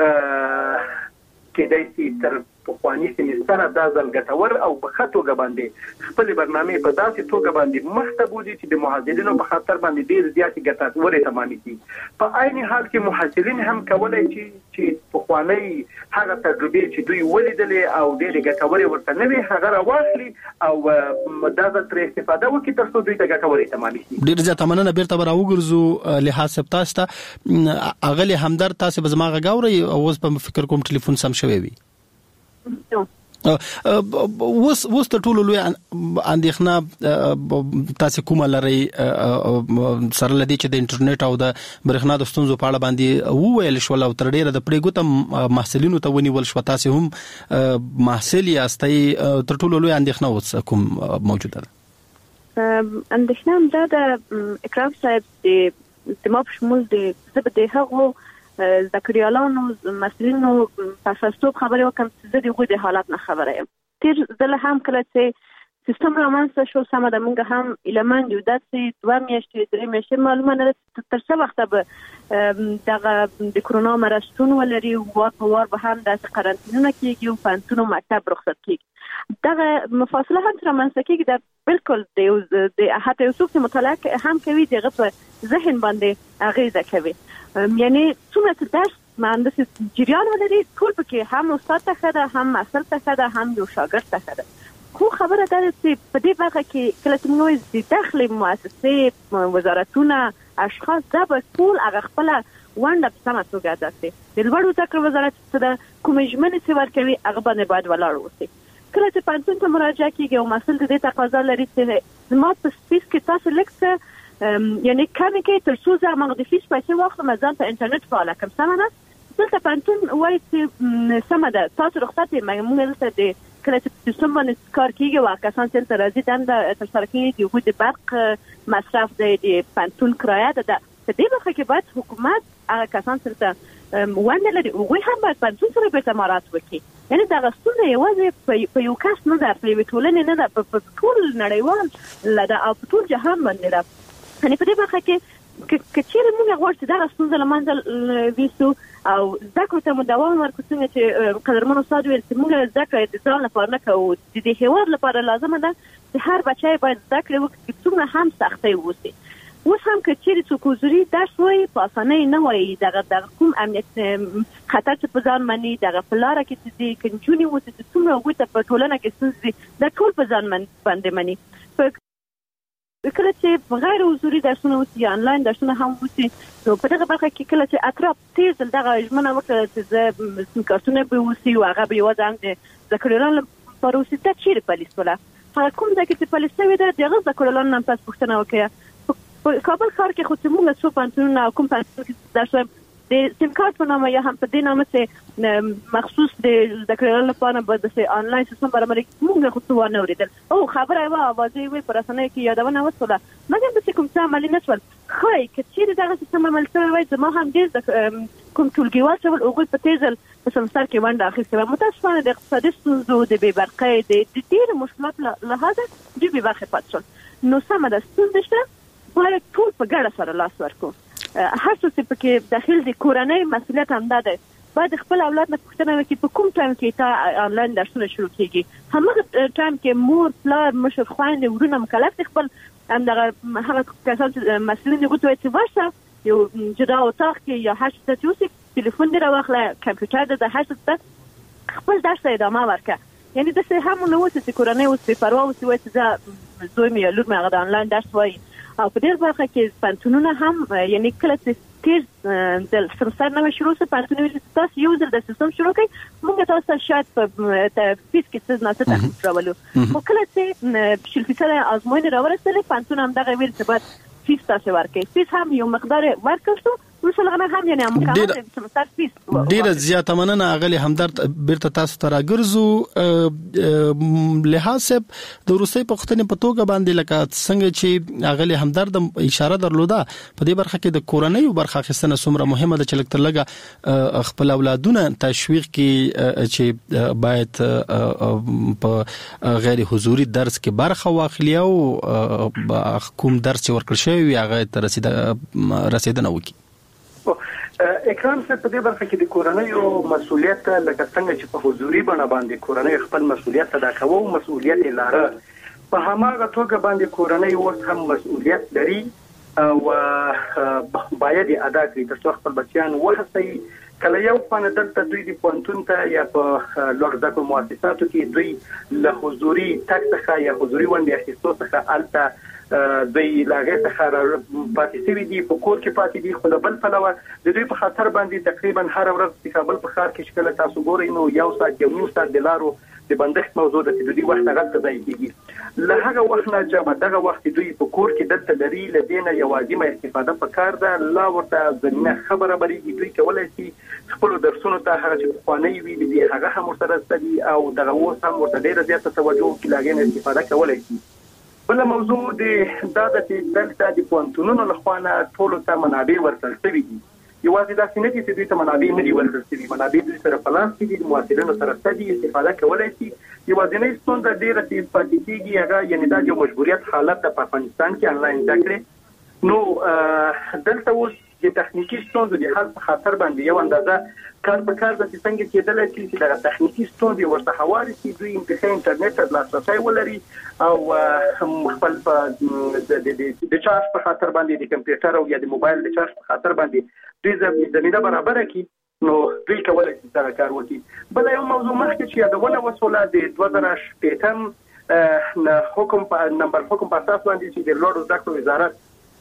کېدای شي تر پخواني سیمستره دا ځل ګټور او په ښه توګه باندې خپلې برنامې په داسې توګه باندې مخته بوځي چې د محصلینو په خاطر باندې ډېر زیاتې ګټورې تمامې شي. په عین حال کې محصلین هم کولی شي چې پخوانۍ هغه تجربې چې دوی ولیدلې او ډېرې ګټورې ورته نه وي هغه راواخلي او دا ځل ترې استفاده وکړي تر څو دوی ته ګټورې تمامې شي. ډېر زیاته مننه. بیرته به راوګرځو لحاظ صاحب تاسو ته. اغلې همدرد تاسو به زما غږ اورئ او اوس په فکر کوم ټلیفون سم شوی وي. اوس اوس ته ټول لوی اندېښنه تاسو کومه لري سره لدی چې د انټرنیټ او د برېښنا د ستونزو په اړه باندې وویل شو او تر ډیره د پرېګوتم محصلینو ته ونیول شو، تاسو هم محصل یاستئ، تر ټولو لوی اندېښنه اوس کوم موجوده ده؟ اندېښنه هم دا د اکرام صاحب د ما په شمول د زه د هغو ذکریالانو مسلینو پاساستوب خبرې وکم چې زه د هغوی د حالات نه خبره یم. تیر ځله هم کله چې سیستم رامنځته شو سمه ده موږ هم ایلمن یو داسې دوه میاشتې درې میاشتې معلومه نه ده تر څه وخته به دغه د کرونا مرضتون ولري، وار په وار به هم داسې قرنطینونه کېږي او پوهنتون او مکتب رخصت کېږي. دغه مفاصله هم رامنځته کېږي دا بالکل د حتی یو څوک چې مطالعه هم کوي د هغه په ذهن باندې اغیزه کوي. یعنی څومره چې درس مهندس جریان ولري ټول پکې هم استاد ته ښه ده، هم محصل ته ښه ده، هم یو شاګرد ته ښه ده. خو خبره دا ده چې په دې برخه کې کله چې موږ وایو د داخلي مؤسسې وزارتونه اشخاص دا به ټول هغه خپله ونډه په سمه توګه ادا کړي. د لوړو زده کړو وزارت څه ده کومې ژمنې چې ورکوي هغه باندې باید ولاړ اوسي. کله چې پوهنتون ته مراجعه کېږي او محصل د دې تقاضا لري چې زما په سپیس کې تاسو لږ څه یعنی کمی کې تر څو زه هغه د فیس پیسې واخلم ځان ته انټرنیټ فعاله کړم، سمه ده. دلته پوهنتون وایي چې سمه ده تاسو رخصت یې، موږ دلته د کله چې سیستم باندې کار کېږي او کسان چې دلته راځي دنده ترسره کوي د هغوی د برق مصرف دی، د پوهنتون کرایه ده. په دې برخه کې باید حکومت هغه کسان چې دلته ونډه لري هغوی هم باید پوهنتون سره بیرته مراعات وکړي. یعنې دغه ستونزه یوازې په یو کس نه ده، په یوې ټولنې نه ده، په ټول نړیوال ده او په ټول جهان باندې ده. یعنې په دې برخه کې که چیرې موږ غواړو چې دغه ستونزه له منځه ویسو او زده کړو ته مو دوام ورکړو، څنګه چې قدرمن استاد ویل چې موږ زده کړه د ځان لپاره نه کوو، د دې هېواد لپاره لازمه ده چې هر بچی باید زده کړې وکړي څومره هم سختۍ ووسي. اوس هم که چیرې څوک حضوري درس وایي په اسانۍ نه وایي دغه دغه کوم امنیت خطر چې په ځان مني دغه په لاره کې چې دي که نجونې اوسي چې څومره هغوی ته په ټولنه کې ستونزې دي دا ټول په ځان باندې مني. کله چې غیر حضوري درسونه اوسي یا انلاین درسونه هم اوسي نو په دغه برخه کې کله چې اطراف تیز دغه ژمنه وکړه چې زه سیم کارتونه به اوسي او هغه به یوازې هم د زده کړیالانو لپاره اوسي دا چیرې پلیس وله هغه کوم ځای کې چې پلیس شوې ده د هغه زده کړیالانو نه پس پوښتنه وکړه. په کابل ښار کې خو چې موږ څو پوهنتونونه او کوم پوهنتون کې درس وایم د سیم کارت په نامه یا هم په دې نامه چې مخصوص د زده کړیالانو لپاره به داسې آنلاین سیستم برابروي موږ خو څه وانه اورېدل. او خبره یې وه اوازې وې په رسنیو کې یادونه وسوله مګر داسې کوم څه عملي نه شول. ښایي که چیرې دغه سیستم عملي شوی وای زما هم ډېر کوم ټولګیوال چې ول هغوی په تیز په سمستر کې ونډه اخیستې وه. متاسفانه د اقتصادي ستونزو د بې برقۍ د ډېرو مشکلاتو له لحاظه دوی بې برخې پاتې شول. نو سمه ده ستونزې شته باید ټول په ګډه سره لاس ورکړو. هر څه چې پکې داخل دي کورنۍ مسؤلیت همدا دی باید خپل اولاد نه پوښتنه وکړي په کوم ټایم کې تا آنلاین درسونه شروع کېږي. هماغه ټایم کې مور پلار مشر خویندې ورونه مکلف دي خپل همدغه هغه کسان چې مسؤلین دي هغوی ته وایي چې ورشه یو جدا اتاق کې یا هر څه ته چې اوسې تلیفون دې راواخله کمپیوټر دې د هر څه ته خپل درس ته ادامه ورکړه. یعنې داسې هم نه اوسي چې کورنۍ اوس بې پروا اوسي وایي چې زه زوی مې یا لور مې هغه د آنلاین درس وایي. او په دې برخه کې پوهنتونونه هم یعنی کله چې تیز د سمستر نه شروع سي پوهنتونونه چې تاسو یو ځل د سیستم شروع کړئ موږ تاسو شاید په فیس کې څه نه څه تخفیف راولو. خو کله چې شل فیصد ازموینې راورسېدلې پوهنتون هم دغه ویل چې باید فیس تاسو ورکړئ. فیس هم یو مقدار ورکړ شو وروسته هم یعنی مکمل سمستر فیس ډېره زیاته مننه اغلی همدرد بیرته تاسو ته راګرځو. لحاظ صاحب د وروستۍ پوښتنې په توګه باندې لکه څنګه چې اغلی همدرد اشاره درلوده په دې برخه کې د کورنۍ برخه اخیستنه څومره مهمه ده چې لکه لږه خپل اولادونه تشویق کړي چې باید په غیر حضوري درس کې برخه واخلي او کوم درس چې ورکړل شوی وي هغه ته رسیدنه وکړي. اکرام صاحب په دې برخه کې د کورنۍ مسؤلیت لکه څنګه چې په حضوري بڼه باندې کورنۍ خپل مسؤلیت ادا کوي او مسؤلیت یې لاره په هماغه توګه باندې کورنۍ اوس هم مسؤلیت لري او باید ادا کړي ترڅو خپل بچیان وهڅوي. کله یو خانه دلته دوی د پوهنتون ته یا په لوړ زده کړو مؤسساتو کې دوی له حضوري تګ څخه یا حضوري ونډې اخیستو څخه الته دوی لاغه څخه پاتې شوي دي په کور کې پاتې دي. خو بل پلوه د دوی په خاطر باندې تقریبا هر ورځ د کابل په ښار کې شکل تاسو ګورئ نو یو ساعت یو نیم ساعت د لارو د بندښت موضوع د دوی وخت هغه ځای کېږي. له هغه وخت نه چې دغه وخت دوی په کور کې دلته لري لدينه یوازې ما استفاده پکار ده لا ورته زمينه خبره بریږي دوی کولای شي خپل درسونو ته هغه چې خواني وي دي هغه هم سره ستدي او دغه اوس هم ورته ډیره زیاته توجه کوي لاګین استفاده کولای شي. بل موضوع د دا د دلته د پوهنتونونو لخوانه ټول ته منابع ورکړل شوي دي. یوازې دا څنګه چې دوی ته منابع نه دي ورکړل شوي منابع دوی سره په لاس کې دي مواصلینو سره ستدي استفاده کولای شي. یوازینۍ ستونزه ډیره چې پاتې کېږي هغه یعنې دا یو مجبوریت حالت د افغانستان کې انلاین زده کړې نو دلته اوس د تخنیکی ستونزو د حل په خاطر باندې یو اندازه کار په کار د څنګه کېدل چې د تخنیکی ستونزې ورته حواله شي دوی انتخاب انټرنیټ ته لاسرسي ولري او خپل د چارج په خاطر باندې د کمپیوټر او یا د موبایل د چارج په خاطر باندې دوی زمينه برابر کړي نو دوی کولای شي دا کار وکړي. بل یو موضوع مخکې چې یادونه وسوله د دوه زره شپږم حکم په نمبر حکم په اساس باندې چې د لوړ زده کړو وزارت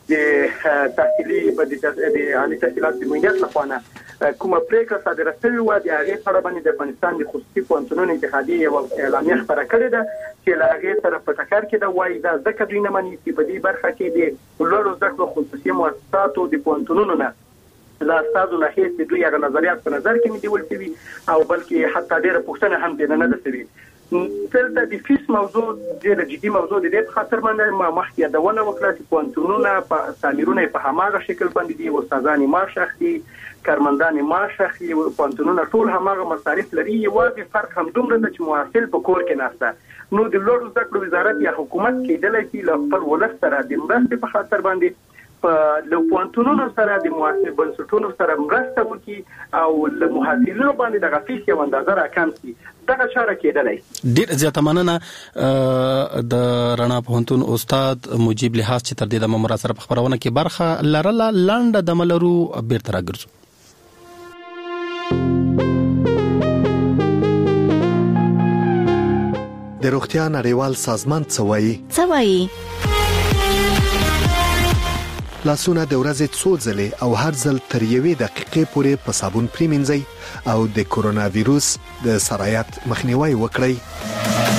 د تحصیلي په د عالی تحصیلات د مدیریت لخوا کومه پریکړه صادره شوې و د هغې په اړه باندې د افغانستان د خصوصي پوهنتونونو اتحادیې یوه اعلامیه خپره کړې ده چې له هغې سره په ټکر کې ده وایي دا ځکه دوی نه مني چې په دې برخه کې د لوړو زده کړو خصوصي مؤسساتو د پوهنتونونو نه له استادو نه هیڅ دوی هغه نظریات په نظر کې نه دي ونیول شوي او بلکې حتی ډېره پوښتنه هم دې نه ده شوې. دلته د فیس موضوع ډېره جدي موضوع د دې په خاطر باندې ما مخکې یادونه وکړه چې پوهنتونونه په تعمیرونه په هماغه شکل باندې دي استادان معاش اخلي کارمندان معاش اخلي پوهنتونونه ټول هماغه مصارف لري یوازې فرق هم دومره ده چې محصل په کور کې ناسته نو د لوړو زده کړو وزارت یا حکومت کېدلی شي له خپل ولس سره د مرستې په خاطر باندې په له پوهنتونونو سره د معاصر بنسټونو سره مرسته وکړي او له محصلینو باندې د غفیس یو اندازه راکم شي دغه چاره کېدلی. ډېر زیاته مننه د رڼا پوهنتون استاد مجيب لحاظ چې تر دې د ممر سره په خبرونه کې برخه لرله. لنډه د ملرو بیرته راګرځو. د روغتیا نړیوال سازمان څه وایي؟ څه وایي؟ لاسونه د ورځې څو ځلې او هر ځل تر یوې دقیقې پورې په صابون پریمنځئ او د کورونا ویروس د سرایت مخنیوي وکړئ.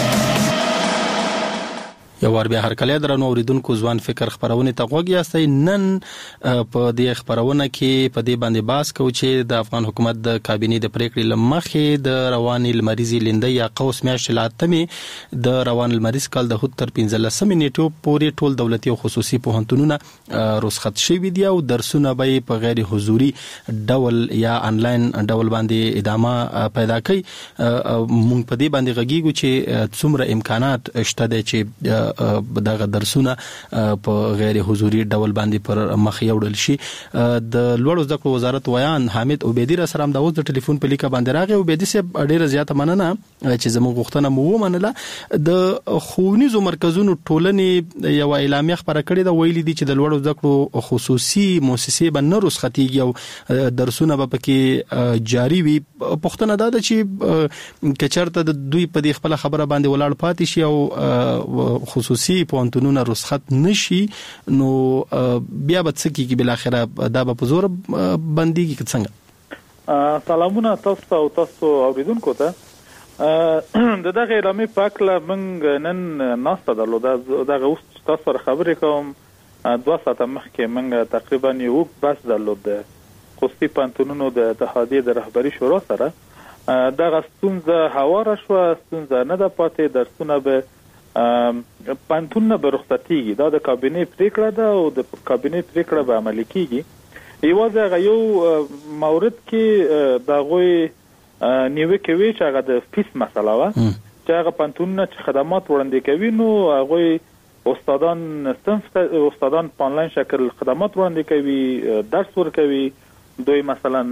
یو ور بیا هر کله درنو اوریدونکو ځوان فکر خبرونه ته غوږ یاستئ. نن په دې خبرونه کې په دې باندې باس کوو چې د افغان حکومت د کابینې د پریکړې لمخې د رواني لمریزي لنده یا قوس میاشتې لاتمې د روان لمریز کال د هوت تر پنځلسمې نیټو پورې ټول دولتي او خصوصي پوهنتونونه رخصت شوي دي او درسونه به په غیر حضوري ډول یا انلاین ډول باندې ادامه پیدا کوي. مونږ په دې باندې غږیږو چې څومره امکانات شته دي چې دغه درسونه په غیر حضوري ډول باندې پر مخ یوړل شي. د لوړو زده کړو وزارت ویان حامد عبیدی را سره د اوس د ټلیفون په لیکه باندې راغی. عبیدی صاحب ډیره زیاته مننه چې زموږ غوښتنه مو ومنله. د ښوونیزو مرکزونو ټولنې یو اعلامیه خبره کړې ده، ویلي دي چې د لوړو زده کړو خصوصي مؤسسې به نه رخصتیږي او درسونه به پکې جاری وي. پوښتنه دا ده چې کچرته د دوی په دې خپل خبره باندې ولاړ پاتې شي او خصوصي پوهنتونونه رخصت نشي نو بیا به څه کیږي؟ بل اخره دا به په زور بنديږي که څنګه؟ سلامونه تاسو او تاسو اوریدونکو ته. د دغه اعلامیې په اړه موږ نن ناسته درلوده. دغه اوس تاسو سره خبرې کوم دوه ساعته مخکې موږ تقریبا یو بحث درلود د خصوصي پوهنتونونو د اتحادیې د رهبري شورا سره. دغه ستونزه هواره شوه، ستونزه نه ده پاتې، درسونه به پوهنتونونه به رخصتیږي. دا د کابینې پریکړه ده او د کابینې پریکړه به عملي کیږي. یوازې هغه یو مورد کې د هغوی نیوکې وي چې هغه د فیس مسله وه چې هغه پوهنتونونه چې خدمات وړاندې کوي نو هغوی استادان صنف استادان په انلاین شکل خدمات وړاندې کوي، درس ورکوي، دوی مثلا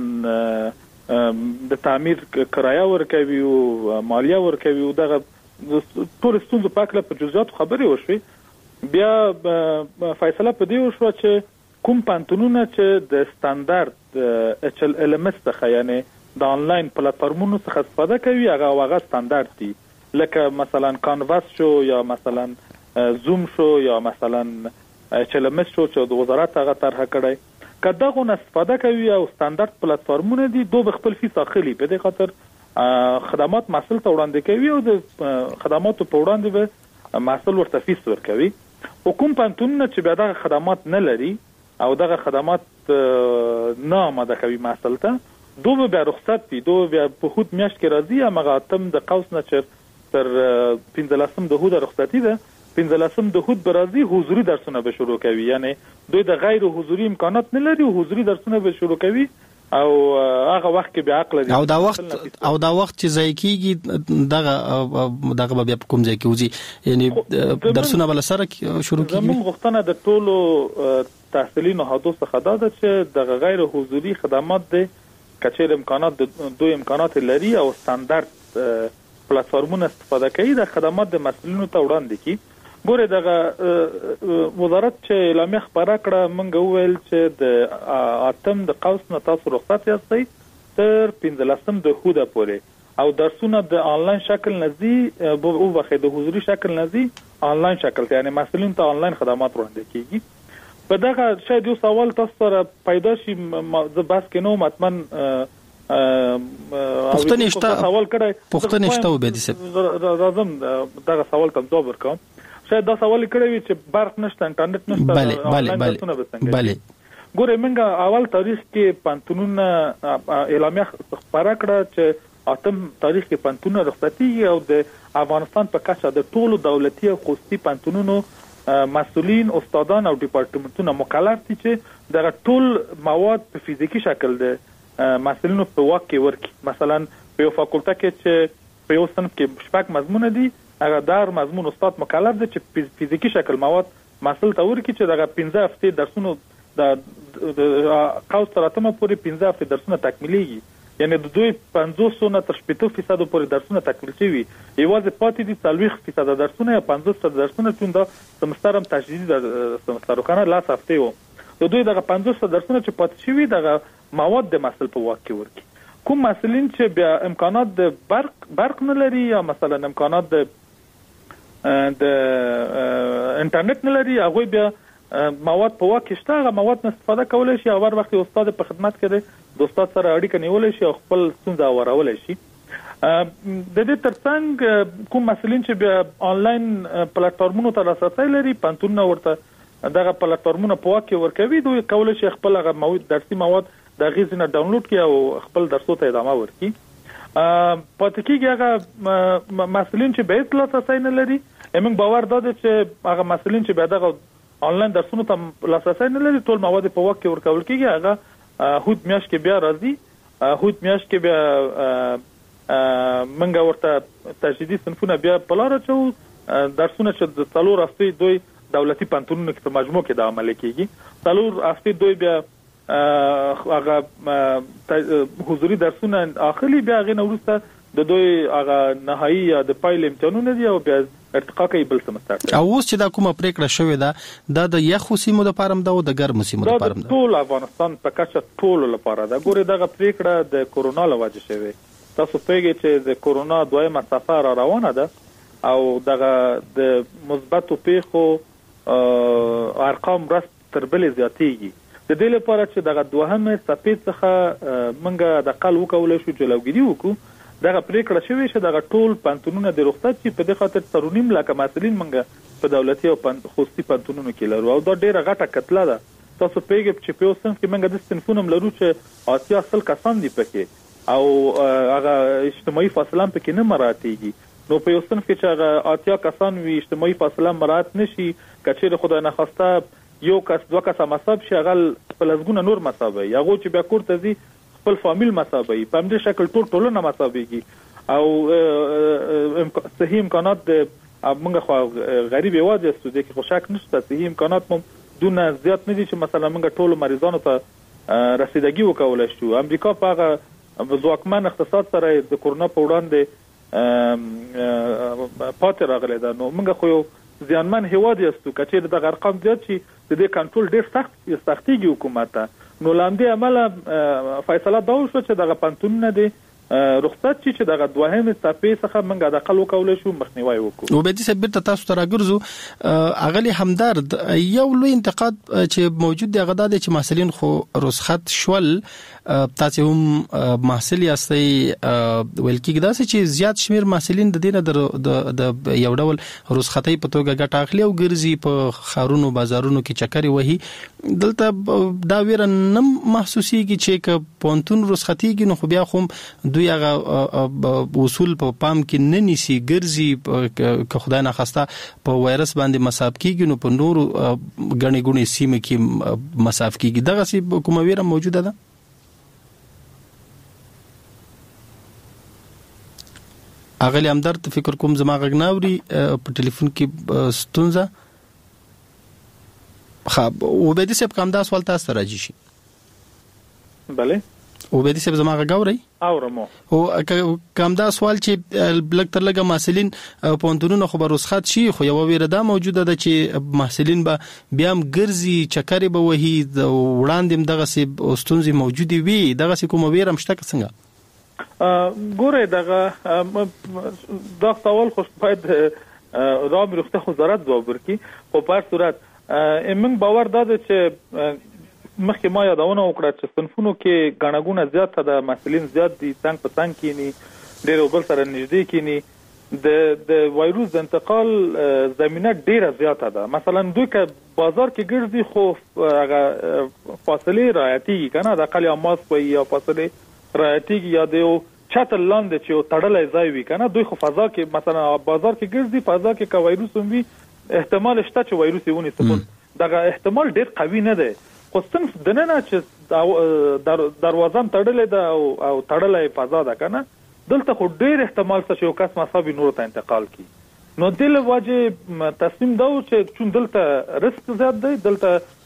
د تعمیر کرایه ورکوي او مالیه ورکوي او دغه ټول ستونزو په اړه په جزئیات خبرې وشوې. بیا فیصله په دې وشوه چې کوم پوهنتونونه چې د سټانډرد ایچ ال ال ام اس څخه یعنی د انلاین پلیټفارمونو څخه استفاده کوي هغه هغه سټانډرد دي، لکه مثلا کانواس شو یا مثلا زوم شو یا مثلا ایچ ال ام اس شو چې د وزارت هغه طرح کړی. که دغه نه استفاده کوي او سټانډرد پلیټفارمونه دي دوی به خپل فیس اخلي. په دې خاطر خدمات محصول ته وړاندې کوي او د خدماتو په وړاندې به محصول ورته فیس ورکوي. حکومت پوهنتونونه چې بیا دغه خدمات نه لري او دغه خدمات نه آماده کوي محصول ته دوی بیا رخصت دي. دوی بیا په خود میاشت کې راځي همغه اتم د قوس نه چې تر پنځلسم د هود رخصتي ده، پنځلسم د هود به راځي حضوري درسونه به شروع کوي. یعنی دوی د غیر حضوري امکانات نه لري او حضوري درسونه به شروع کوي او هغه وخت کې بیا عقل دي او دا وخت او دا وخت چې ځای کیږي دغه دغه بیا کوم ځای کې وځي یعنی درسونه بل سره شروع کیږي. زموږ غوښتنه د ټولو تحصیلي نهادو څخه دا ده چې د غیر حضوري خدمات د کچېر امکانات د دوی امکانات لري او سټانډرد پلیټفارمونه استفاده کوي د خدمات د مسؤلینو ته وړاندې کی. ګوره دغه وزارت چې اعلامیه خبره کړه موږ وویل چې د اتم د قوس نه تاسو رخصت یاستئ تر پنځلسم د هوده پورې او درسونه د انلاین شکل نزي او بخې د حضوري شکل نزي انلاین شکل ته یعنی مسؤلین ته انلاین خدمات وړاندې کیږي. په دغه شاید یو سوال تاسو سره پیدا شي زه بس کې نو متمن پښتنې شته سوال کړی پښتنې شته وبدي سه راځم دغه سوال ته جواب ورکوم. شاید دا سوال کړی وي چې برق نشته انټرنیټ نشته بله بله بله ګوره موږ اول تاریخ کې پوهنتونونه اعلامیه خپاره کړه چې اتم تاریخ کې پوهنتونونه رخصتیږي او د افغانستان په کچه د ټولو دولتي او خصوصي پوهنتونونو مسؤلین استادان او ډپارټمنټونه مکلف دي چې دغه ټول مواد په فزیکی شکل د مسؤلینو په واک کې ورکړي. مثلا په یو فاکولټه کې چې په یو صنف کې شپږ مضمون دي هغه دار مضمون استاد مکلف دی چې فزیکی شکل مواد مسؤل ته ورکړي چې دغه پنځه هفتې درسونو د قوس تر اتمه پورې پنځه هفتې درسونه تکمیلېږي، یعنی د دوی پنځوس نه تر شپېته فیصدو پورې درسونه تکمیل شوي، یوازې پاتې دي څلوېښت فیصده درسونه یا پنځوس فیصده درسونه چې دا سمستر هم تجدیدي سمستر کنه لاس هفتې و. د دوی دغه پنځوس درسونه چې پاتې شوي دغه مواد د محصل په واک کې ورکړي. کوم محصلین چې بیا امکانات د برق برق نه لري یا مثلا امکانات د د انټرنیټ نه لري، هغه بیا مواد په واک کې شته، هغه مواد نه استفاده کولای شي، او هر وخت استاد په خدمت کې دی، د استاد سره اړیکه نیولای شي او خپل ستونزه اورولای شي. د دې ترڅنګ کوم مسلین چې بیا آنلاین پلیټفارمونو ته لاسرسی لري، پانتونونه ورته دغه پلیټفارمونه په واک کې ورکوي، دوی کولای شي خپل هغه مواد درسي مواد د غیزنه ډاونلوډ کړي او خپل درسو ته ادامه ورکړي. پاتې کېږي هغه مسلین چې به هیڅ لاسرسی نه لري، موږ باور دا دی چې هغه مسلین چې بیا دغه آنلاین درسونو ته لاسرسی نه لري، ټول مواد په واک کې ورکول کېږي. هغه هود میاشت کې بیا راځي، هود میاشت کې بیا منګه ورته تجدیدي صنفونه بیا په لاره چو درسونه چې د څلور هفتې دوی دولتي پانتونونو کې په مجموع کې د عمل کېږي. څلور هفتې دوی بیا هغه حضوري درسونه اخلي، بیا هغه وروسته د دوی هغه نهایی یا د پایل امتحانونه دي او بیا ارتقا کوي بل سمستر. او اوس چې دا کومه پریکړه شوې ده دا د یخو سیمو لپاره هم ده او د ګرمو سیمو لپاره هم ده؟ ټول افغانستان په کچه ټول لپاره ده. ګوري دغه پریکړه د کورونا له وجې شوې. تاسو پیږئ چې د کورونا دویمه څپه را روانه ده او دغه د مثبتو پیښو ارقام ورځ تر بلې زیاتېږي. د دې لپاره چې دغه دوهمه څپې څخه موږ د اقل وکولای شو جلوګیري وکړو، دغه پریکړه شوې چې دغه ټول پانتونونه د رخصت چې په دې خاطر ترونیم لکه مسلین موږ په دولتي او خصوصي پانتونونو کې لرو، او دا ډیره غټه کتله ده. تاسو پیږئ چې په یو صنف کې موږ د صنفونو لرو چې اتیا سل کسان دي پکې او هغه اجتماعي فاصله هم پکې نه مراعاتېږي. نو په یو صنف کې چې هغه اتیا کسان وي، اجتماعي فاصله مراعات نشي، کچېرې خدای نخواسته یو کس دوه کسه مصاب شي، هغه په لسګونه نور مصابوي، هغه چې بیا کور ته ځي خپل فامیل مصابوي، په همدې شکل ټول ټولنه مصابېږي. او صحیح امکانات د موږ خو غریب یوازې یاستو، دې کې خو شک نشته، صحیح امکانات مو دونه زیات نه دي چې مثلا موږ ټولو مریضانو ته رسیدګي وکولای شو. امریکا په هغه ځواکمن اقتصاد سره د کورونا په وړاندې پاتې راغلی ده. نو موږ خو یو زیانمن هیواد یاستو، که چېرې دغه ارقام زیات شي د دې کنټرول ډېر سخت سختېږي حکومت ته. نو له همدې امله فیصله دا وشوه چې دغه پانتونونه دې رخصت شي، چې دغه دوهمې څپې څخه موږ د اقل وکولی شو مخنیوی وکړو. عبیدي صاحب بیرته تاسو ته راګرځو. اغلې همدرد یو لوی انتقاد چې موجود دی هغه دا دی چې محصلین خو رخصت شول، تاسو هم محصل یاستئ، ویل کېږي داسې چې زیات شمیر محصلین د دې نه د یو ډول رخصتۍ په توګه ګټه اخلي او ګرځي په ښارونو بازارونو کې چکرې وهي. دلته دا ویره نه محسوسېږي چې که پوهنتون رخصتېږي نو خو بیا خو دوی هغه اصول په پام کې نه نیسي، ګرځي، که خدای نخواسته په وایرس باندې مصاب کېږي نو په نورو ګڼې ګوڼې سیمې کې مصاب کېږي. دغسې کومه ویره موجوده ده؟ اغلی همدرد فکر کوم زما غږ نه اوري، په ټلیفون کې ستونزه. خب عبیدي صاحب کوم دا سوال تاسو ته راځي شي؟ بله عبیدي صاحب زما غږ اوري؟ اورمو. او کوم دا سوال چې لږ تر لږه محصلین پوهنتونونه خو به رخصت شي، خو یوه ویره دا موجوده ده چې محصلین به بیا هم ګرځي، چکرې به وهي، وړاندې هم دغسې ستونزې موجودې وي. دغسې کومه ویره هم شته که څنګه؟ ګوره دغه دا سوال خو باید رام روغتیا وزارت ځواب ورکړي، خو په هر صورت موږ باور دا دی چې مخکې ما یادونه وکړه چې صنفونو کې ګڼه ګوڼه زیاته ده، محصلین زیات دي، څنګ په څنګ کینی، ډېر یو بل سره نږدې کینی، د د وایروس د انتقال زمینه ډیره زیاته ده. مثلا دوی که بازار کې ګرځي خو هغه فاصلې رعایتېږي که نه، د اقل یا ماسک وایي یا فاصلې رعایتېږي، یا د یو چتر لاندې چې یو تړلی ځای وي که نه، دوی خو فضا کې مثلا بازار کې ګرځي، فضا کې که وایروس هم وي احتمال شته چې وایروس یې ونیسي، دغه احتمال ډېر قوي نه دی. خو صنف دننه چې دروازه هم تړلې ده او تړلی فضا ده که نه، دلته خو ډېر احتمال شته چې یو کس مصاب نورو ته انتقال کړي. نو دې له وجې تصمیم دا و چې چون دلته رسک زیات دی، دلته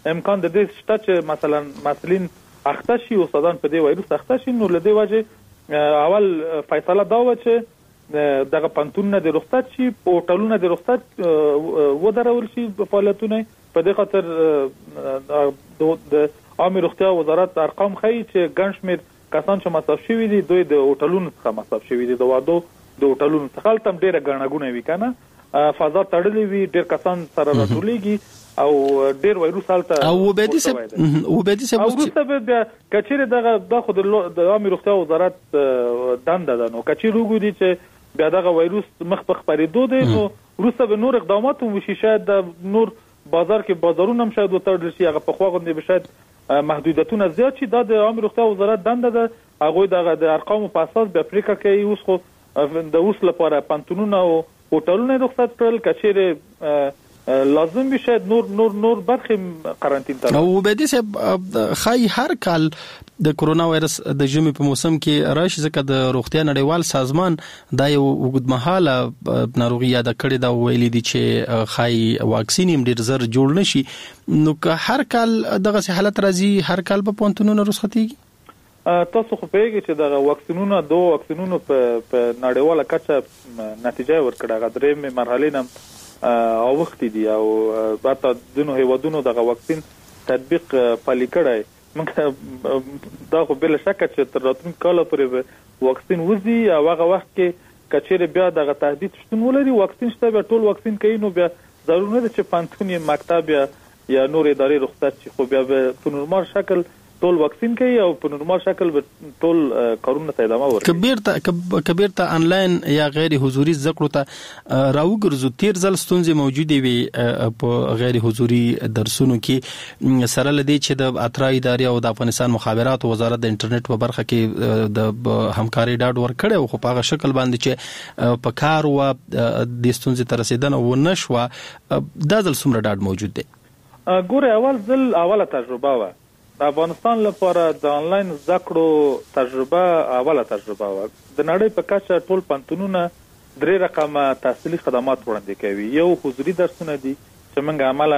امکان د دې شته چې مثلا مسلین اخته شي استادان په دې وایروس اخته شي، نو لدې وجه اول فیصله دا و چې دغه پنتونونه د رخصت شي، پورټالونه د رخصت ودرول شي فعالیتونه. په دې خاطر د عامه روغتیا وزارت ارقام ښیي چې ګڼ شمېر کسان چې مصرف شوي دي دوی د هوټلونو څخه مصرف شوي دي، د وادو د هوټلونو څخه. هلته هم ډېره ګڼه ګوڼه وي که نه، فضا تړلې وي، ډېر کسان سره راټولېږي او ډېر وایروس هلته او وبیدي صاحب وبیدي صاحب او وروسته به بیا که چېرې دغه دا خو د عامې روغتیا وزارت دنده ده، نو که چېرې وګوري چې بیا دغه وایروس مخ په خپرېدو دی، نو وروسته به نور اقدامات هم وشي. شاید د نور بازار کې بازارونه هم شاید وتړل شي، هغه پخوا غوندې به شاید محدودیتونه زیات شي. دا د عامې روغتیا وزارت دنده ده، هغوی دغه د ارقامو په اساس بیا پرېکړه کوي. اوس خو د اوس لپاره پنتونونه او هوټلونه رخصت کړل، که چېرې لازم وي شاید نور نور نور برخې قرنطین ته. او عبیدي صاحب ښایي هر کال د کرونا وایرس د ژمي په موسم کې راشي، ځکه د روغتیا نړیوال سازمان دا یو اوږدمهاله ناروغي یاده کړې ده، ویلي دي چې ښایي واکسین هم ډېر زر جوړ نه شي. نو که هر کال دغسې حالت راځي، هر کال به پوهنتونونه رخصتېږي؟ تاسو خو پوهېږئ چې دغه واکسینونه دوه واکسینونو په نړیواله کچه نتیجه یې ورکړه، هغه درېیمې مرحلې نه اوښتې دي او حتی ځینو هېوادونو دغه واکسین تطبیق پلي کړی. موږ دا خو بله شکه چې تر راتلونکي کاله پورې به واکسین وځي او هغه وخت کې که چېرې بیا دغه تهدید شتون ولري، واکسین شته، بیا ټول واکسین کوي، نو بیا ضرور نه ده چې پوهنتون یا مکتب یا یا نور ادارې رخصت شي، خو بیا به په نورمال شکل ټول واکسین کوي او په نورمال شکل به ټول کارونه ته ادامه ورکوي. کبیرته کبیرته انلاین یا غیر حضوري زده کړو ته راوګرځو، تیر ځل ستونزې موجودې وي په غیر حضوري درسونو کې، سره له دې چې د اترا ادارې او د افغانستان مخابراتو وزارت د انټرنیټ په برخه کې د همکارۍ ډاډ ورکړی و، خو په هغه شکل باندې چې په کار و د ستونزې ته رسېدنه ونه شوه. دا ځل څومره ډاډ موجود دی؟ ګوره، اول ځل اوله تجربه وه د افغانستان لپاره د آنلاین زده کړو تجربه، اوله تجربه وه. د نړۍ په کچه ټول پوهنتونونه درې رقمه تحصیلي خدمات وړاندې کوي. یو حضوري درسونه دي چې موږ عملا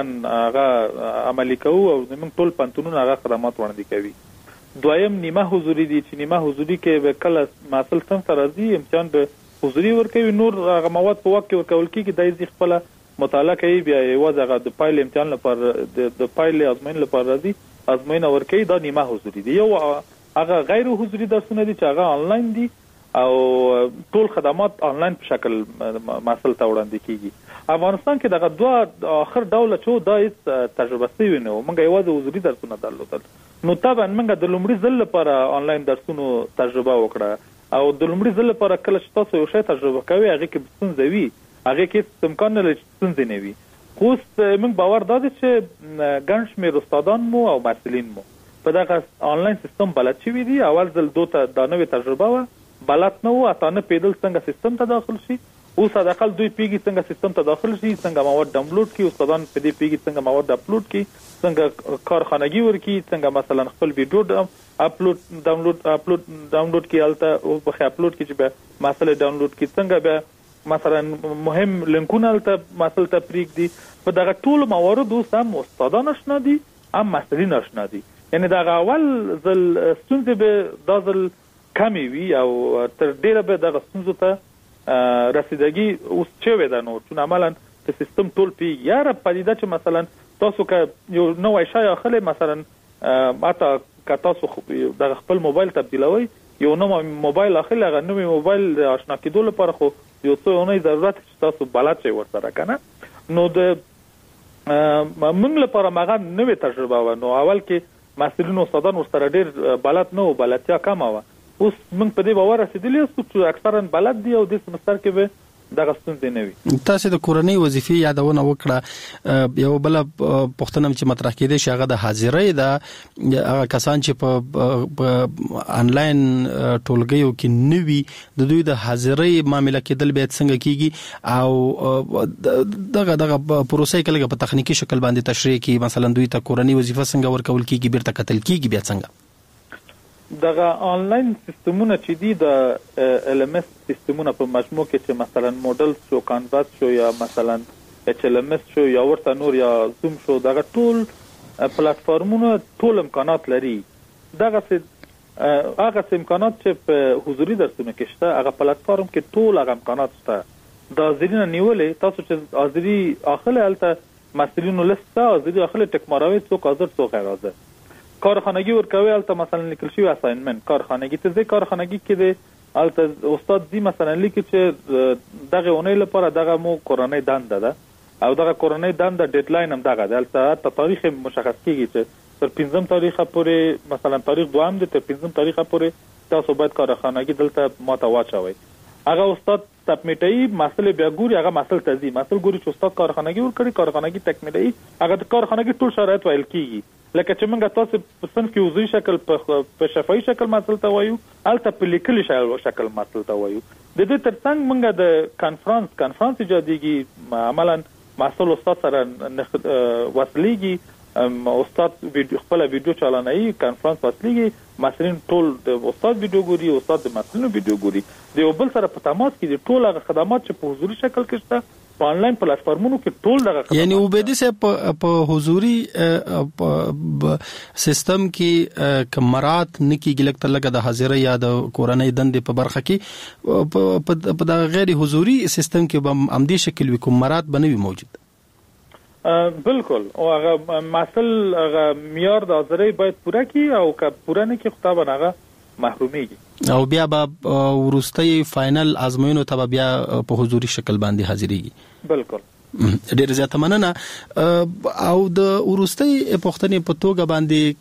هغه عملي کوو او زموږ ټول پوهنتونونه هغه خدمات وړاندې کوي. دویم نیمه حضوري دي چې نیمه حضوري کې به کله محصل صنف ته راځي، امتحان به حضوري ورکوي، نور هغه مواد په وخت کې ورکول کېږي، دا یې خپله مطالعه کوي، بیا یوازې هغه د پایلې امتحان لپاره د پایلې ازموینې لپاره راځي، ازموینه ورکوي. دا نیمه حضوري دي. یو هغه غیر حضوري درسونه دي چې هغه آنلاین دي او ټول خدمات آنلاین په شکل محصل ته وړاندې کیږي. افغانستان کې دغه دوه آخر ډوله چې دا هیڅ تجربه شوی نه و، موږ یوازې حضوري درسونه درلودل. نو طبعا موږ د لومړي ځل لپاره آنلاین درسونو تجربه وکړه او د لومړي ځل لپاره کله چې تاسو یو شی تجربه کوئ، هغې کې ستونزه وي، هغې کې امکان نه لري چې ستونزې نه وي. خو اوس موږ باور دا دی چې ګڼ شمېر استادان مو او محصلین مو په دغه آنلاین سیستم بلد شوي دي. اول ځل دو ته دا نوې تجربه وه، بلد نه وو اته نه پېدل څنګه سیستم ته داخل شي. اوس حداقل دوی پېږي څنګه سیستم ته داخل شي، څنګه مواد ډاونلوډ کړي، استادان په دې پېږي څنګه مواد اپلوډ کړي، څنګه کارخانګي ورکړي، څنګه مثلا خپل ویډیو اپلوډ ډاونلوډ اپلوډ ډاونلوډ کړي، هلته په اپلوډ کړي چې بیا محصل ډاونلوډ کړي، څنګه بیا مثلا مهم لینکونه هلته محصل ته پرېږدي. په دغه ټولو مواردو اوس هم استادان اشنا دي، هم محصلین اشنا دي. یعنې دغه اول ځل ستونزې به دا ځل کمې وي او تر ډېره به دغه ستونزو ته رسیدګي اوس شوې ده. نو چون عملا په سیستم ټول پېږي. یاره پدیده چې مثلا تاسو که یو نوی شی اخلئ، مثلا حتی که تاسو دغه خپل موبایل تبدیلوئ، یو نوی موبایل اخلئ، هغه نوی موبایل د اشنا کېدو لپاره خو یو څو اونۍ ضرورت چې تاسو بلد شئ ورسره که نه. نو د موږ لپاره هغه نوې تجربه وه. نو اول کې محصلین استادان ورسره ډېر بلد نه وو، بلدتیا کمه وه. اوس موږ په دې باور رسېدلي یو چې اکثرا بلد دي او دې سمستر کې به دغه ستونزې نه وي. تاسو د کورنۍ وظیفې یادونه وکړه. یو بل پوښتنه چې مطرح کېدای شي هغه د حاضرۍ ده. هغه کسان چې په آنلاین ټولګیو کې نه وي، د دوی د حاضرۍ معامله کېدل باید څنګه کېږي او دغه دغه پروسې کې لږ په تخنیکي شکل باندې تشریح کړي، مثلا دوی ته کورنۍ وظیفه څنګه ورکول کېږي، بیرته کتل کېږي، بیا څنګه دغه آنلاین سیستمونه چې دي د ال ام اس سیستمونه په مجموع کې چې مثلا موډل شو، کانواس شو، یا مثلا اچ ال ام اس شو، یا ورته نور یا زوم شو، دغه ټول پلیټفارمونه ټول امکانات لري. دغه څه هغه امکانات چې په حضوري درسونو کې شته هغه پلیټفارم کې ټول هغه امکانات شته. د حاضرینو نیولې تاسو چې حاضري اخلي هلته مسؤلینو لسته حاضري اخلي ټکماروي څوک حاضر څوک غیر حاضر. کارخانگی ورکوي هلته مثلا لیکل شوی اساینمنت کارخانگی ته ځي کارخانگی کې دی هلته استاد دی مثلا لیکي چې دغه اونۍ لپاره دغه مو کورنۍ دنده ده او دغه کورنۍ دنده ډیډلاین هم دغه ده. هلته تاریخ مشخص کیږي چې تر پنځم تاریخ پورې مثلا تاریخ دوام دی تر پنځم تاریخ پورې تاسو باید کارخانگی دلته ماته واچوي. هغه استاد تکمیټي مسله بیا ګوري هغه مسله تزي مسله ګوري چې استاد کارخانگی ورکړي کارخانگی تکمیټي هغه د کارخانگی ټول شرایط ویل کیږي. لکه چې موږ تاسو په صنف کې وزري شکل په شفاهي شکل مسله ته وایو الته په لیکلي شکل مسله ته وایو. د دې ترڅنګ موږ د کانفرنس کانفرنس ایجاديږي عملاً مسله استاد سره وصلېږي استاد ویډیو خپل ویډیو چالانایي کانفرنس وصلېږي مسلین ټول د استاد ویډیو ګوري استاد د مسلینو ویډیو ګوري د یو بل سره په تماس کې دي ټول هغه خدمات چې په حضوري شکل کې شته په انلاین پلیټفارمونو کې ټول دغه خدمات یعنی وبدي سه په حضوري سیستم کې کمرات نکیږي لکه لکه د حاضر یا د کورنۍ دندې په برخه کې په د غیر حضوري سیستم کې به عمدي شکل وکم مرات بنوي موجود. بالکل او هغه مسل هغه معیار د حاضرۍ باید پوره کی او که پوره نه کی خطابه هغه محرومیږي او بیا به ورستي فائنل ازموینو ته بیا په حضوري شکل باندې حاضرېږي. بالکل ډېر زیاته مننه. او د ورستي پښتنې په توګه باندې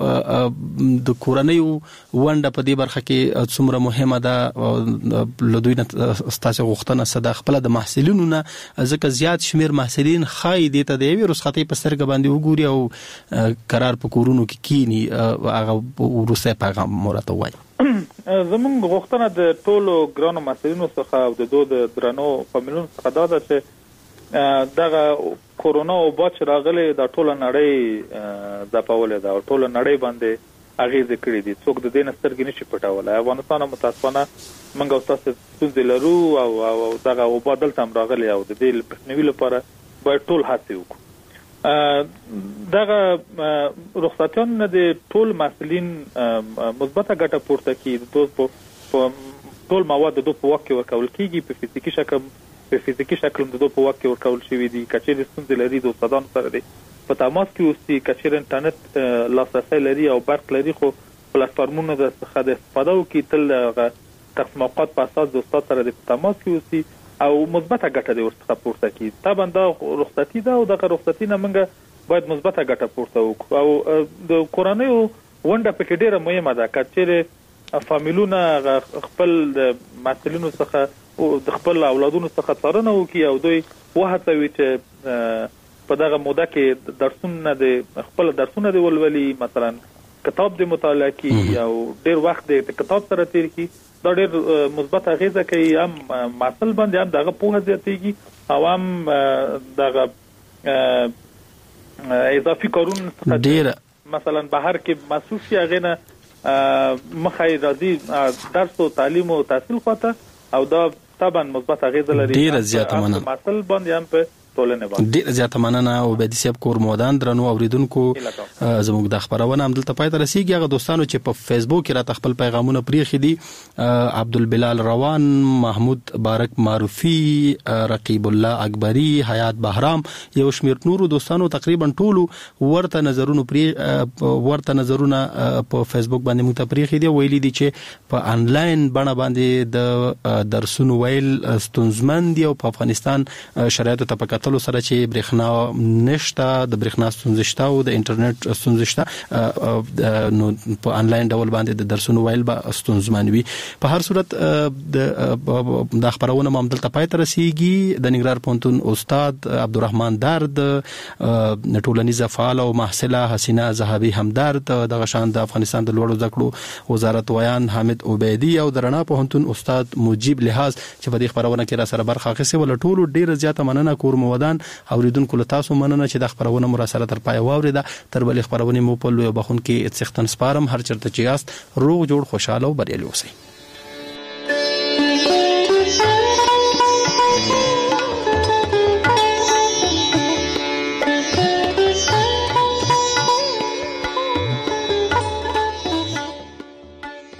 ک د کورنۍ ونده په دې برخه کې څومره مهمه ده لدوی نه ستاسو غوښتنه صدا خپل د محصلینو نه ځکه زیات شمیر محصلین خای دي ته د رخصتي په سترګ باندې وګوري او قرار په کورونو کې کینی هغه ورسته پیغام مرته وای. زموږ غوښتنه د ټولو ګرانو محصلینو څخه او د دوه درنو فامیلونو څخه دا ده چې دغه کورونا او بچ راغلي د ټوله نړۍ ځپولې ده او ټوله نړۍ باندې اغیزه کړې دي څوک د دې نسترګې نشي پټولای. افغانستان متاسفانه موږ او تاسو ستونزې لرو او او دغه او بدل تم راغلي او د دې پښنوي لپاره باید ټول هڅه وکړو. دغه رخصتیان نه د ټول مسلین مثبته ګټه پورته کړي د ټول مواد د دوه په وخت کې ورکول کیږي په فزیکي شکل په فزیکي شکل د دوه په وخت کې ورکول شوی دي کچېر ستونزې لري د استادانو سره دي په تماس کې اوسي کچېر انټرنیټ لاسرسي لري او برق لري خو پلیټفارمونو د استفاده استفاده وکړي تل تقسیم اوقات په اساس د استاد سره د تماس کې اوسي او مثبته ګټه د ورته پورته کړي. طبعا دا رخصتي ده او د رخصتي نه موږ باید مثبته ګټه پورته وکړو او د کورنۍ ونده په کې ډیره مهمه ده کچېر فامیلونه خپل د مسؤلینو څخه او د خپل اولادونو څخه څارنه وکړي او دوی وهڅوي چې په دغه موده کې درسونه د خپل درسونه دی ولولي مثلا کتاب د مطالعه کوي او ډیر وخت د کتاب سره تیر کوي دا ډیر مثبت اغیزه کوي هم مسل باندې هم دغه په هڅه او هم دغه اضافي کارونه ډیر مثلا بهر کې محسوس شي هغه نه مخای راځي درس او تعلیم او تحصیل خواته او دا طبعا مثبت اغیزه لري. ډیر زیاته مننه. مسل باندې هم په ټولنه باندې ډیر زیاته مننه او به د سیب کور مودان درنو اوریدونکو زموږ د خبرونه هم دلته پای ته رسیدي. هغه دوستانو چې په فیسبوک کې را خپل پیغامونه پریخي دي عبدالبلال روان محمود بارک معروفي رقیب الله اکبری حیات بهرام یو شمیر نورو دوستانو تقریبا ټولو ورته نظرونه پری ورته نظرونه په فیسبوک باندې موږ ته پریخي دي ویلي دي چې په انلاین بڼه باندې د درسونو ویل ستونزمن دي او په افغانستان شرایطو ته پکاتلو سره چې برېښنا نشته د برېښنا ستونزې شته او د انټرنیټ ستونزې شته نو په انلاین ډول باندې د درسونو ویل به ستونزمن وي. په هر صورت د خبرونه هم دلته پای ته رسیږي. د ننګرهار پوهنتون استاد عبدالرحمن درد ټولنیزه فعال او محصله حسینه زهابي همدرد د غشان د افغانستان د لوړو زده کړو وزارت ویان حامد عبیدی او د رڼا پوهنتون استاد مجيب لحاظ چې په دې خبرونه کې را سره برخه اخیستې ول ټولو ډیره زیاته مننه کور مودان اوریدونکو له تاسو مننه چې د خبرونه مر سره تر پای واوریده. تر بلې خبرونه مو په لوی بخون کې اتسختن سپارم هر چرته چې یاست روغ جوړ خوشاله او بریالي اوسئ.